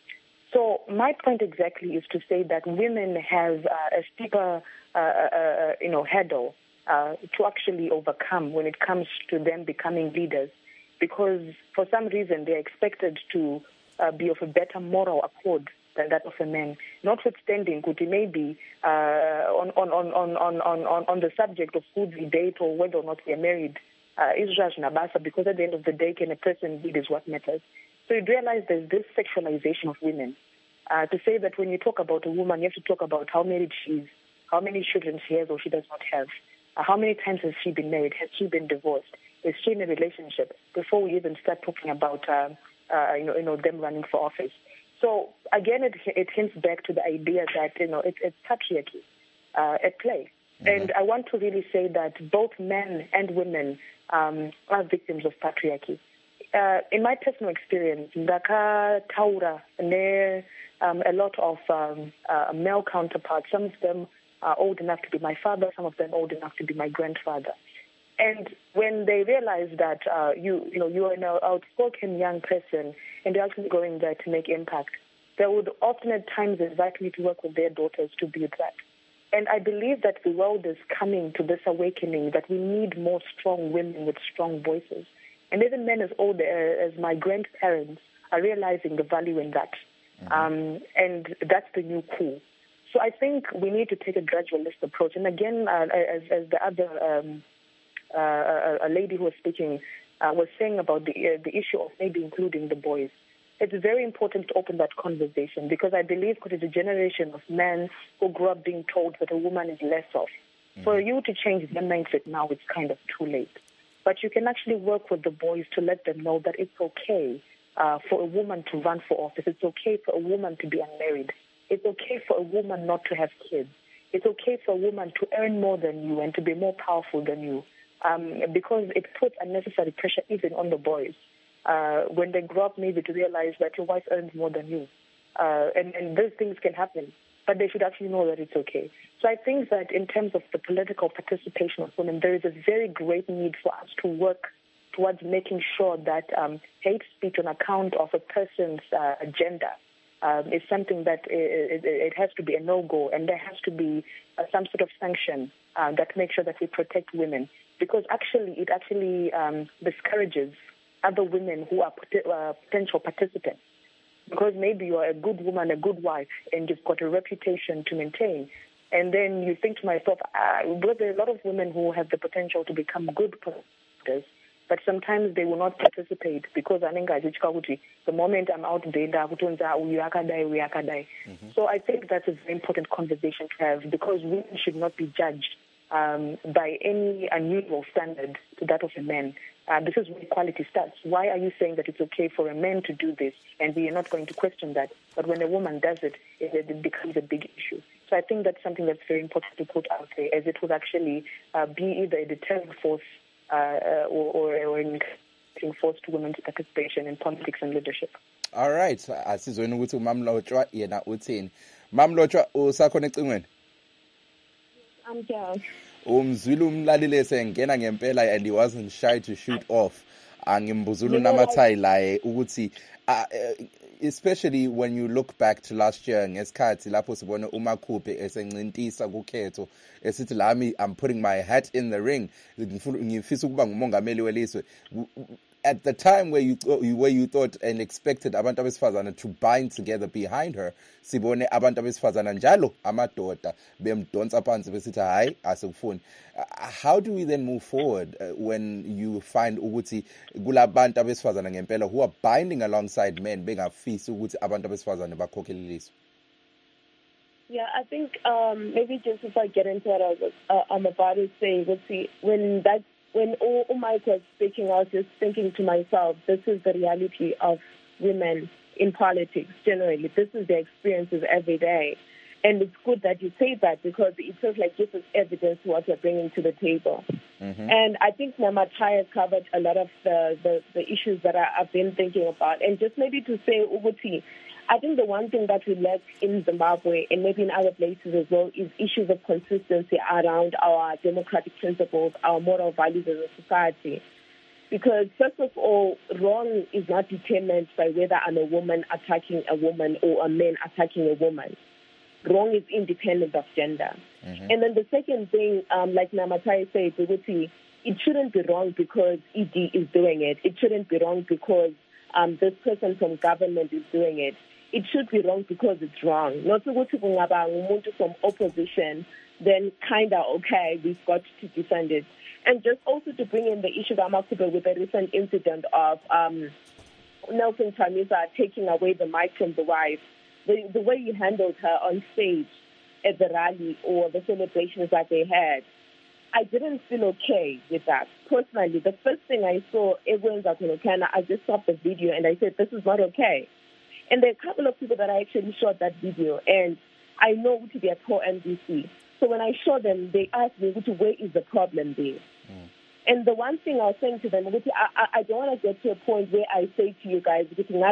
So my point exactly is to say that women have uh, a steeper, uh, uh, you know, hurdle uh, to actually overcome when it comes to them becoming leaders, because for some reason they're expected to uh, be of a better moral accord than that of a man. Notwithstanding, could it maybe uh, on, on, on, on, on, on, on the subject of who we date or whether or not we are married, uh, is Raj Nabasa, because at the end of the day, can a person lead is what matters. So you realize there's this sexualization of women. Uh, to say that when you talk about a woman, you have to talk about how married she is, how many children she has or she does not have, uh, how many times has she been married, has she been divorced, is she in a relationship, before we even start talking about uh, uh, you know, you know, them running for office. So again, it, it hints back to the idea that, you know, it, it's patriarchy uh, at play. Mm-hmm. And I want to really say that both men and women um, are victims of patriarchy. Uh, in my personal experience, Ndaka Taura, ne, um, a lot of um, uh, male counterparts, some of them are old enough to be my father, some of them old enough to be my grandfather. And when they realize that uh, you, you know, you're an outspoken young person and you're actually going there to make impact, they would often at times invite me to work with their daughters to build that. And I believe that the world is coming to this awakening that we need more strong women with strong voices. And even men as old as my grandparents are realizing the value in that. Mm-hmm. Um, and that's the new cool. So I think we need to take a gradualist approach. And again, uh, as, as the other... Um, Uh, a, a lady who was speaking uh, was saying about the uh, the issue of maybe including the boys. It's very important to open that conversation, because I believe because it's a generation of men who grew up being told that a woman is less of. Mm-hmm. For you to change their mindset now, it's kind of too late. But you can actually work with the boys to let them know that it's okay uh, for a woman to run for office. It's okay for a woman to be unmarried. It's okay for a woman not to have kids. It's okay for a woman to earn more than you and to be more powerful than you. Um, because it puts unnecessary pressure even on the boys uh, when they grow up maybe to realize that your wife earns more than you. Uh, and, and those things can happen, but they should actually know that it's okay. So I think that in terms of the political participation of women, there is a very great need for us to work towards making sure that um, hate speech on account of a person's uh, agenda um, is something that it, it, it has to be a no-go, and there has to be uh, some sort of sanction uh, that makes sure that we protect women. Because actually, it actually um, discourages other women who are pot- uh, potential participants. Because maybe you're a good woman, a good wife, and you've got a reputation to maintain. And then you think to myself, uh, there are a lot of women who have the potential to become good participants, but sometimes they will not participate because the moment I'm out there, mm-hmm. So I think that's a very important conversation to have, because women should not be judged Um, by any unusual standard to that of a man. Uh, this is where equality starts. Why are you saying that it's okay for a man to do this and we are not going to question that? But when a woman does it, it, it becomes a big issue. So I think that's something that's very important to put out there, as it would actually uh, be either a deterring force uh, or, or, or an encouraging force to women's participation in politics and leadership. All right, asizweni ukuthi uMamlotshwa yena uthini. Mamlotshwa usakhona ecingweni? I'm down. Umzwile umlalile sengena ngempela and he wasn't shy to shoot off. Angimbuzulu You know, namathayi laye ukuthi uh, especially when you look back to last year ngesikhathi lapho sibone uMakhuphe esencintisa kukhetho esithi lami I'm putting my hat in the ring ngifisa ukuba ngumongameli welizwe. At the time where you where you thought and expected abantu abesifazana to bind together behind her, sibone abantu abesifazana njalo amadoda bemdonsa phansi besithi hayi asikufuni. How do we then move forward uh, when you find ukuthi kulabantu abesifazana ngempela who are binding alongside men bengafisi ukuthi abantu abesifazana bakhokhelelizwe? Yeah, I think um, maybe just if I get into what I was, uh, I'm about to say, let's see, when that When Mike was speaking, I was just thinking to myself, this is the reality of women in politics generally. This is their experiences every day. And it's good that you say that because it feels like this is evidence to what you're bringing to the table. Mm-hmm. And I think Namathai has covered a lot of the, the, the issues that I, I've been thinking about. And just maybe to say, Uguti, I think the one thing that we lack in Zimbabwe and maybe in other places as well is issues of consistency around our democratic principles, our moral values as a society. Because first of all, wrong is not determined by whether I'm a woman attacking a woman or a man attacking a woman. Wrong is independent of gender. Mm-hmm. And then the second thing, um, like Namathai said, it shouldn't be wrong because E D is doing it. It shouldn't be wrong because um, this person from government is doing it. It should be wrong because it's wrong. Not to from opposition, then kind of okay, we've got to defend it. And just also to bring in the issue of Amakuba with the recent incident of um, Nelson Chamisa taking away the mic from the wife. The, the way you handled her on stage at the rally or the celebrations that they had, I didn't feel okay with that. Personally, the first thing I saw, everyone's at Okana, I just stopped the video and I said, this is not okay. And there are a couple of people that I actually shot that video, and I know to be a pro N B C. So when I showed them, they asked me, where is the problem there? Mm. And the one thing I was saying to them, I, I, I don't want to get to a point where I say to you guys, you're going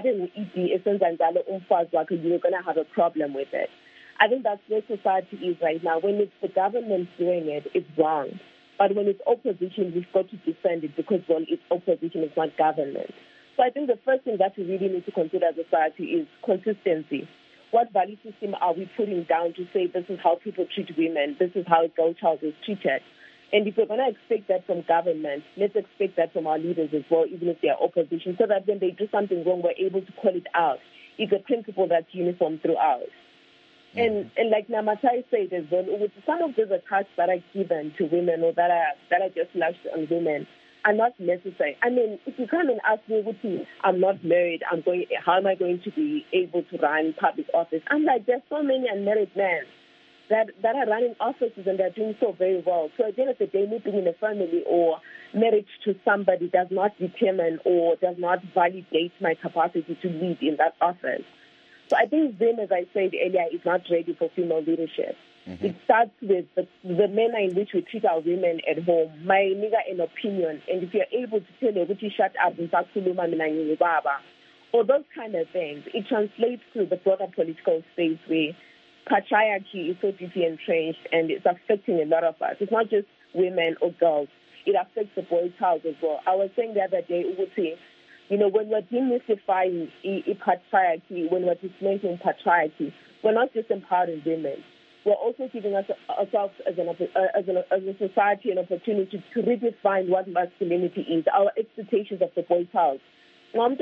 to have a problem with it. I think that's where society is right now. When it's the government doing it, it's wrong. But when it's opposition, we've got to defend it because, well, it's opposition, it's not government. So I think the first thing that we really need to consider as a society is consistency. What value system are we putting down to say this is how people treat women, this is how a girl child is treated? And if we're going to expect that from government, let's expect that from our leaders as well, even if they are opposition, so that when they do something wrong, we're able to call it out. It's a principle that's uniform throughout. Mm-hmm. And and like Namathai said as well, some of those attacks that are given to women or that are, that are just lashed on women are not necessary. I mean, if you come and ask me, I'm not married, I'm going, how am I going to be able to run public office? I'm like, there's so many unmarried men that, that are running offices and they're doing so very well. So at the end of the day, me being in a family or marriage to somebody does not determine or does not validate my capacity to lead in that office. So I think Zim, as I said earlier, is not ready for female leadership. Mm-hmm. It starts with the, the manner in which we treat our women at home. My nigga, an opinion, and if you're able to tell her, you shut up and talk to Baba, or those kind of things, it translates to the broader political space where patriarchy is so deeply entrenched and it's affecting a lot of us. It's not just women or girls. It affects the boys' house as well. I was saying the other day, Uguti, you know, when we're demystifying patriarchy, when we're dismantling patriarchy, we're not just empowering women. We're also giving us, ourselves as, an, as, an, as a society an opportunity to redefine what masculinity is, our expectations of the boys' house. That's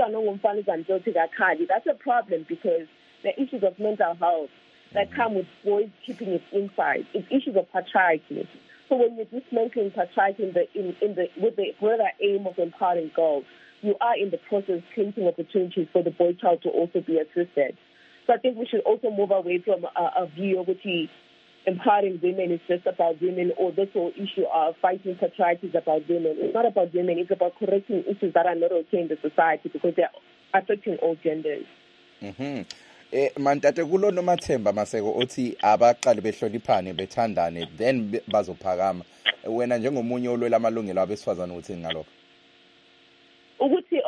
a problem because the issues of mental health that come with boys keeping it inside. It's issues of patriarchy. So when you're dismantling patriarchy in the, in, in the, with the broader aim of empowering girls, you are in the process creating opportunities for the boy child to also be assisted. So I think we should also move away from a, a view of which empowering women is just about women, or this whole issue of fighting patriarchy is about women. It's not about women. It's about correcting issues that are not okay in the society because they're affecting all genders. Mm-hmm. Eh, mantate kulo nomathemba maseko othi abaqali behloniphane bethandane then bazophakama wena njengomunye olwela amalungelo abesifazane uthini ngalokho? Ukuthi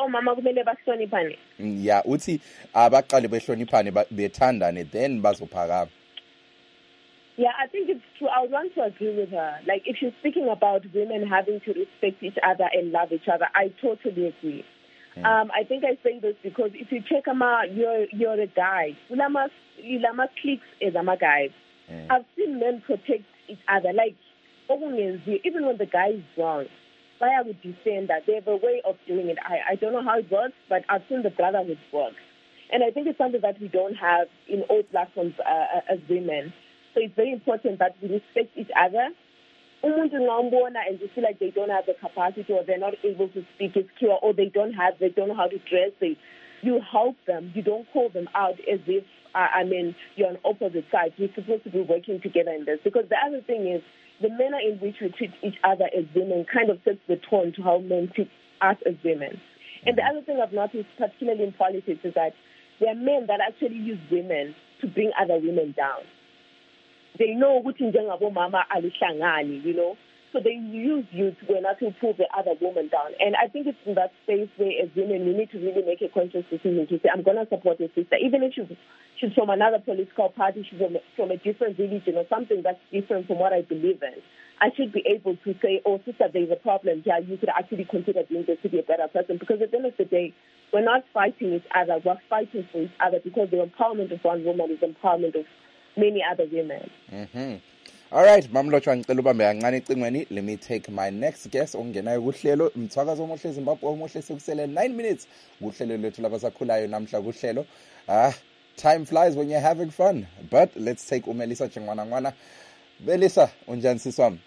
omama kumele bahloniphane. Yeah, uthi abaqale behloniphane bethandane then bazophakama. Yeah, I think it's true. I would want to agree with her. Like, if she's speaking about women having to respect each other and love each other, I totally agree. Mm. Um, I think I say this because if you check them out, you're, you're a guy. Ulama clicks as a guy. Mm. I've seen men protect each other. Like, even when the guy is wrong, I would defend that. They have a way of doing it. I, I don't know how it works, but I've seen the brotherhood work. And I think it's something that we don't have in all platforms uh, as women. So it's very important that we respect each other. And you feel like they don't have the capacity or they're not able to speak secure or they don't have, they don't know how to dress. They, you help them. You don't call them out as if, uh, I mean, you're on opposite sides. We're supposed to be working together in this. Because the other thing is, the manner in which we treat each other as women kind of sets the tone to how men treat us as women. And the other thing I've noticed, particularly in politics, is that there are men that actually use women to bring other women down. They know what in mama alishangani, you know. So they use you to not to pull the other woman down. And I think it's in that space where as women we need to really make a conscious decision to say, I'm gonna support your sister. Even if she's she's from another political party, she's from, from a different religion or something that's different from what I believe in. I should be able to say, oh sister, there's a problem. Yeah, you could actually consider doing this to be a better person. Because at the end of the day, we're not fighting each other, we're fighting for each other because the empowerment of one woman is empowerment of many other women. Mm-hmm. All right, Mamlotshwa ngicela ubambe kancane ecingweni. Let me take my next guest ongenayo kuhlelo Mthwakazi omuhle Zimbabwe omuhle sekusele nine minutes kuhlelo lethu labasakhulayo namhla kuhlelo. Ah, time flies when you're having fun. But let's take uMelisa Chengwana Ngwana. Melisa, unjani siswami?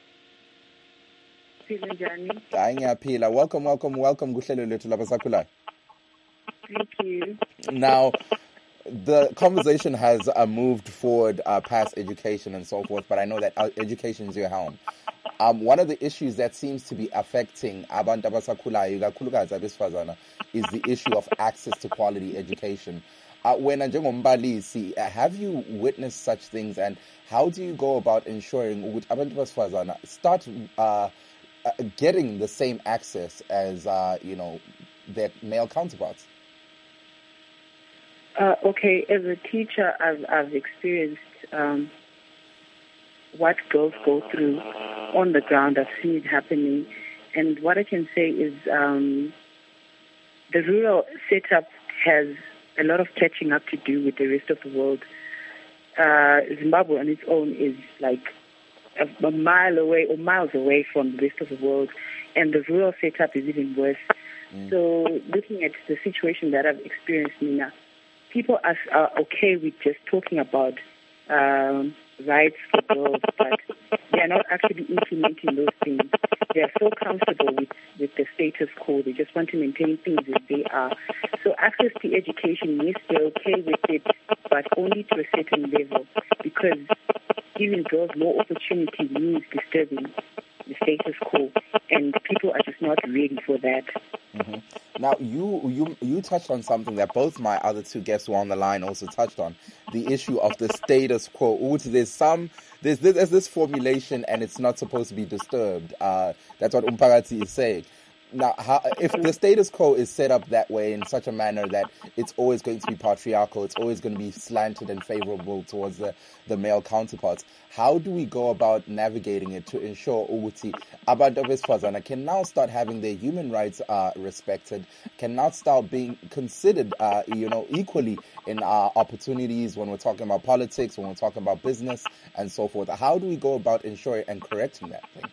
Phila njani? Hayi ngiyaphila. Welcome, welcome, welcome kuhlelo lethu labasakhulayo. Thank you. Now, the conversation has uh, moved forward uh, past education and so forth, but I know that uh, education is your helm. Um, one of the issues that seems to be affecting abantu abasakhulayo ikakhulukazi abesifazana is the issue of access to quality education. Uh, when njengombalisi, uh, have you witnessed such things, and how do you go about ensuring ukuthi abantu besifazana start uh, uh, getting the same access as uh, you know their male counterparts? Uh, okay, as a teacher, I've, I've experienced um, what girls go through on the ground. I've seen it happening. And what I can say is um, the rural setup has a lot of catching up to do with the rest of the world. Uh, Zimbabwe on its own is like a, a mile away or miles away from the rest of the world. And the rural setup is even worse. Mm. So looking at the situation that I've experienced, Nina, people are, are okay with just talking about um, rights for girls, but they are not actually implementing those things. They are so comfortable with, with the status quo. They just want to maintain things as they are. So access to education, yes, they're okay with it, but only to a certain level, because giving girls more opportunity means disturbing the status quo, and people are just not ready for that. Mm-hmm. Now, you, you you touched on something that both my other two guests who are on the line also touched on, the issue of the status quo. There's some, there's, there's this formulation and it's not supposed to be disturbed. Uh, that's what Umphakathi is saying. Now, how, if the status quo is set up that way in such a manner that it's always going to be patriarchal, it's always going to be slanted and favorable towards the, the male counterparts, how do we go about navigating it to ensure ukuthi abantu besifazana can now start having their human rights uh, respected, can now start being considered, uh, you know, equally in our opportunities when we're talking about politics, when we're talking about business and so forth? How do we go about ensuring and correcting that thing?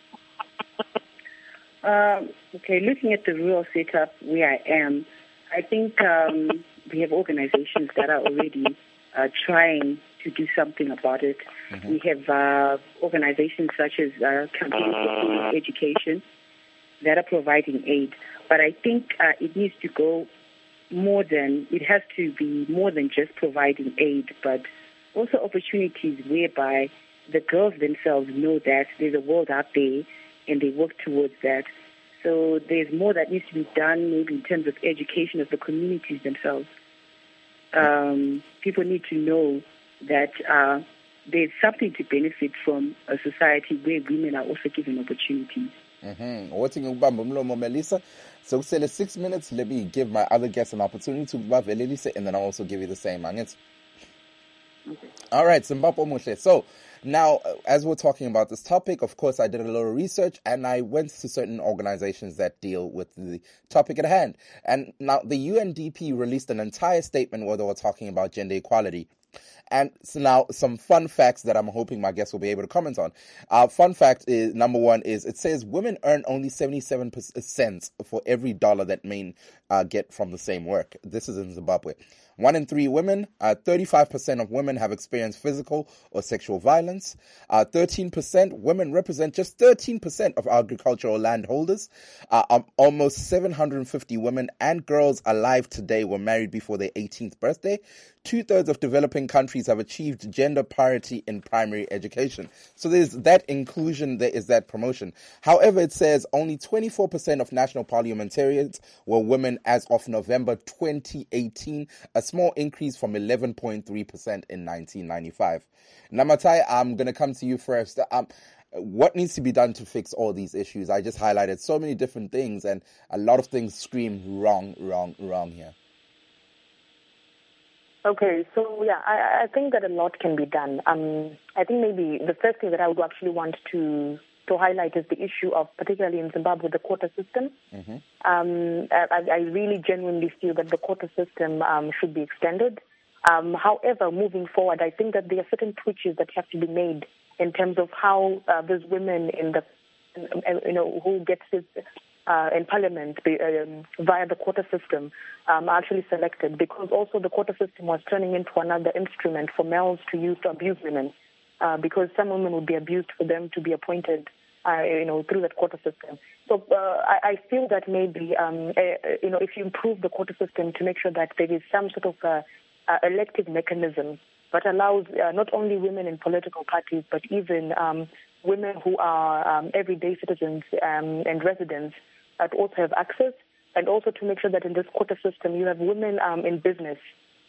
Um, okay, looking at the rural setup where I am, I think um, we have organizations that are already uh, trying to do something about it. Mm-hmm. We have uh, organizations such as uh, Campaign for Education that are providing aid. But I think uh, it needs to go more than, it has to be more than just providing aid, but also opportunities whereby the girls themselves know that there's a world out there and they work towards that. So there's more that needs to be done, maybe in terms of education of the communities themselves. Um, people need to know that uh, there's something to benefit from a society where women are also given opportunities. Mhm. What's ngikubamba umlomo Melissa? So kusele six minutes. Let me give my other guests an opportunity to bavelelise, and then I'll also give you the same. Angits. Okay. All right, Zimbabwe Mushle. So now, uh, as we're talking about this topic, of course, I did a little research and I went to certain organizations that deal with the topic at hand. And now the U N D P released an entire statement where they were talking about gender equality. And so now some fun facts that I'm hoping my guests will be able to comment on. Uh, fun fact is, number one is it says women earn only seventy-seven cents for every dollar that men uh, get from the same work. This is in Zimbabwe. One in three women, uh, thirty-five percent of women have experienced physical or sexual violence. Uh, thirteen percent women represent just thirteen percent of agricultural landholders. Uh, um, almost seven hundred fifty women and girls alive today were married before their eighteenth birthday. Two-thirds of developing countries have achieved gender parity in primary education. So there's that inclusion, there is that promotion. However, it says only twenty-four percent of national parliamentarians were women as of November twenty eighteen, a small increase from eleven point three percent in nineteen ninety-five. Namatai, I'm going to come to you first. Um, what needs to be done to fix all these issues? I just highlighted so many different things, and a lot of things scream wrong, wrong, wrong here. Okay, so yeah, I, I think that a lot can be done. Um, I think maybe the first thing that I would actually want to to highlight is the issue of, particularly in Zimbabwe, the quota system. Mm-hmm. Um, I, I really genuinely feel that the quota system um, should be extended. Um, however, moving forward, I think that there are certain twitches that have to be made in terms of how uh, those women in the, you know, who get this uh, in parliament um, via the quota system um, are actually selected, because also the quota system was turning into another instrument for males to use to abuse women, uh, because some women would be abused for them to be appointed, uh, you know, through that quota system. So uh, I, I feel that maybe, um, uh, you know, if you improve the quota system to make sure that there is some sort of uh, uh, elective mechanism that allows uh, not only women in political parties, but even um, women who are um, everyday citizens um, and residents that also have access, and also to make sure that in this quota system you have women um, in business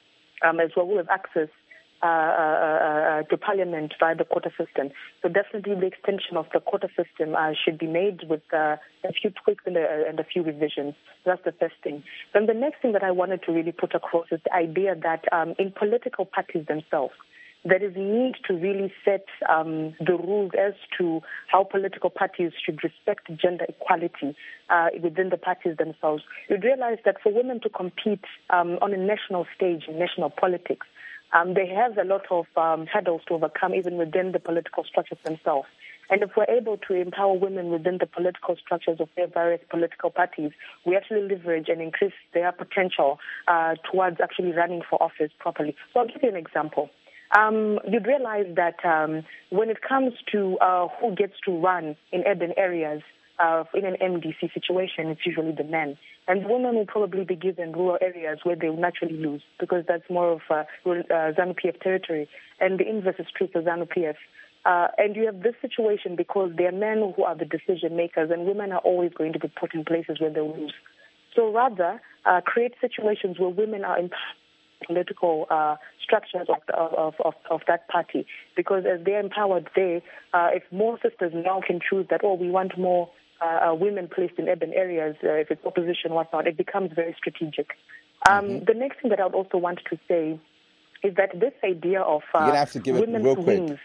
um, as well who have access uh, uh, uh, to parliament via the quota system. So definitely the extension of the quota system uh, should be made with uh, a few tweaks and a, and a few revisions. So that's the first thing. Then the next thing that I wanted to really put across is the idea that um, in political parties themselves, there is need to really set um, the rules as to how political parties should respect gender equality uh, within the parties themselves. You'd realize that for women to compete um, on a national stage in national politics, um, they have a lot of um, hurdles to overcome even within the political structures themselves. And if we're able to empower women within the political structures of their various political parties, we actually leverage and increase their potential uh, towards actually running for office properly. So I'll give you an example. Um, you'd realize that um, when it comes to uh, who gets to run in urban areas, uh, in an M D C situation, it's usually the men. And the women will probably be given rural areas where they will naturally lose, because that's more of uh, uh, ZANU-P F territory. And the inverse is true for ZANU-P F. Uh, and you have this situation because they are men who are the decision makers, and women are always going to be put in places where they will lose. So rather, uh, create situations where women are in political uh, structures of, of, of, of that party, because as they're empowered there, uh, if more sisters now can choose that, oh, we want more uh, women placed in urban areas, uh, if it's opposition, whatnot, it becomes very strategic. Um, mm-hmm. The next thing that I would also want to say is that this idea of uh, you're gonna have to give it real quick. Wings.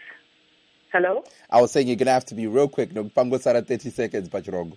Hello? I was saying you're going to have to be real quick. No, thirty seconds, Bachirongo.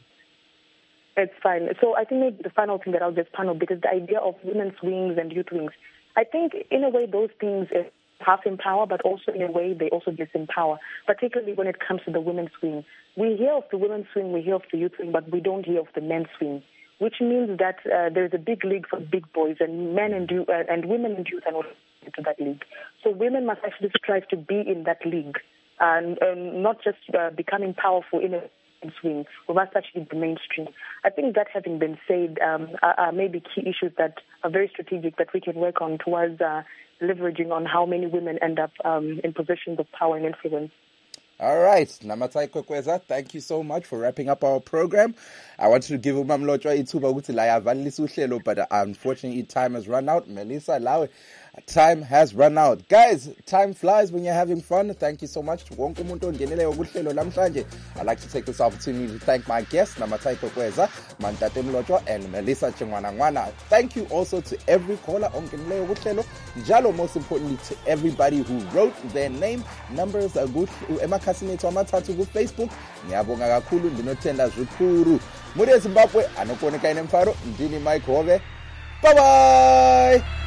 It's fine. So I think maybe the final thing that I'll just panel, because the idea of women's wings and youth wings, I think in a way those things half empower, but also in a way they also disempower, particularly when it comes to the women's wing. We hear of the women's wing, we hear of the youth wing, but we don't hear of the men's wing, which means that uh, there's a big league for big boys, and men and, you, uh, and women and youth are not into that league. So women must actually strive to be in that league. And, and not just uh, becoming powerful in a swing. We must actually be mainstream. I think that having been said, um, are, are maybe key issues that are very strategic that we can work on towards uh, leveraging on how many women end up um, in positions of power and influence. All right, Namatai Kokweza, thank you so much for wrapping up our program. I wanted to give Umam Lotwa ithuba ukuthi la yavalisa uhlelo, but unfortunately time has run out. Melissa, lawe Time has run out. Guys, time flies when you're having fun. Thank you so much to wonke umuntu ongeneleyo kuhlelo lamhlanje. I'd like to take this opportunity to thank my guests, Namatayiko Kweza, Mantate Mlotshwa, and Melissa Chengwana. Thank you also to every caller ongeneleyo kuhlelo. Njalo, most importantly, to everybody who wrote their name, numbers, emakhasini ethu amathathu ku Facebook. Ngiyabonga kakhulu, ndinothenda zvikuru. Muri eZimbabwe, anokuoneka ine Mfaro, ndini Mike Hove. Bye bye.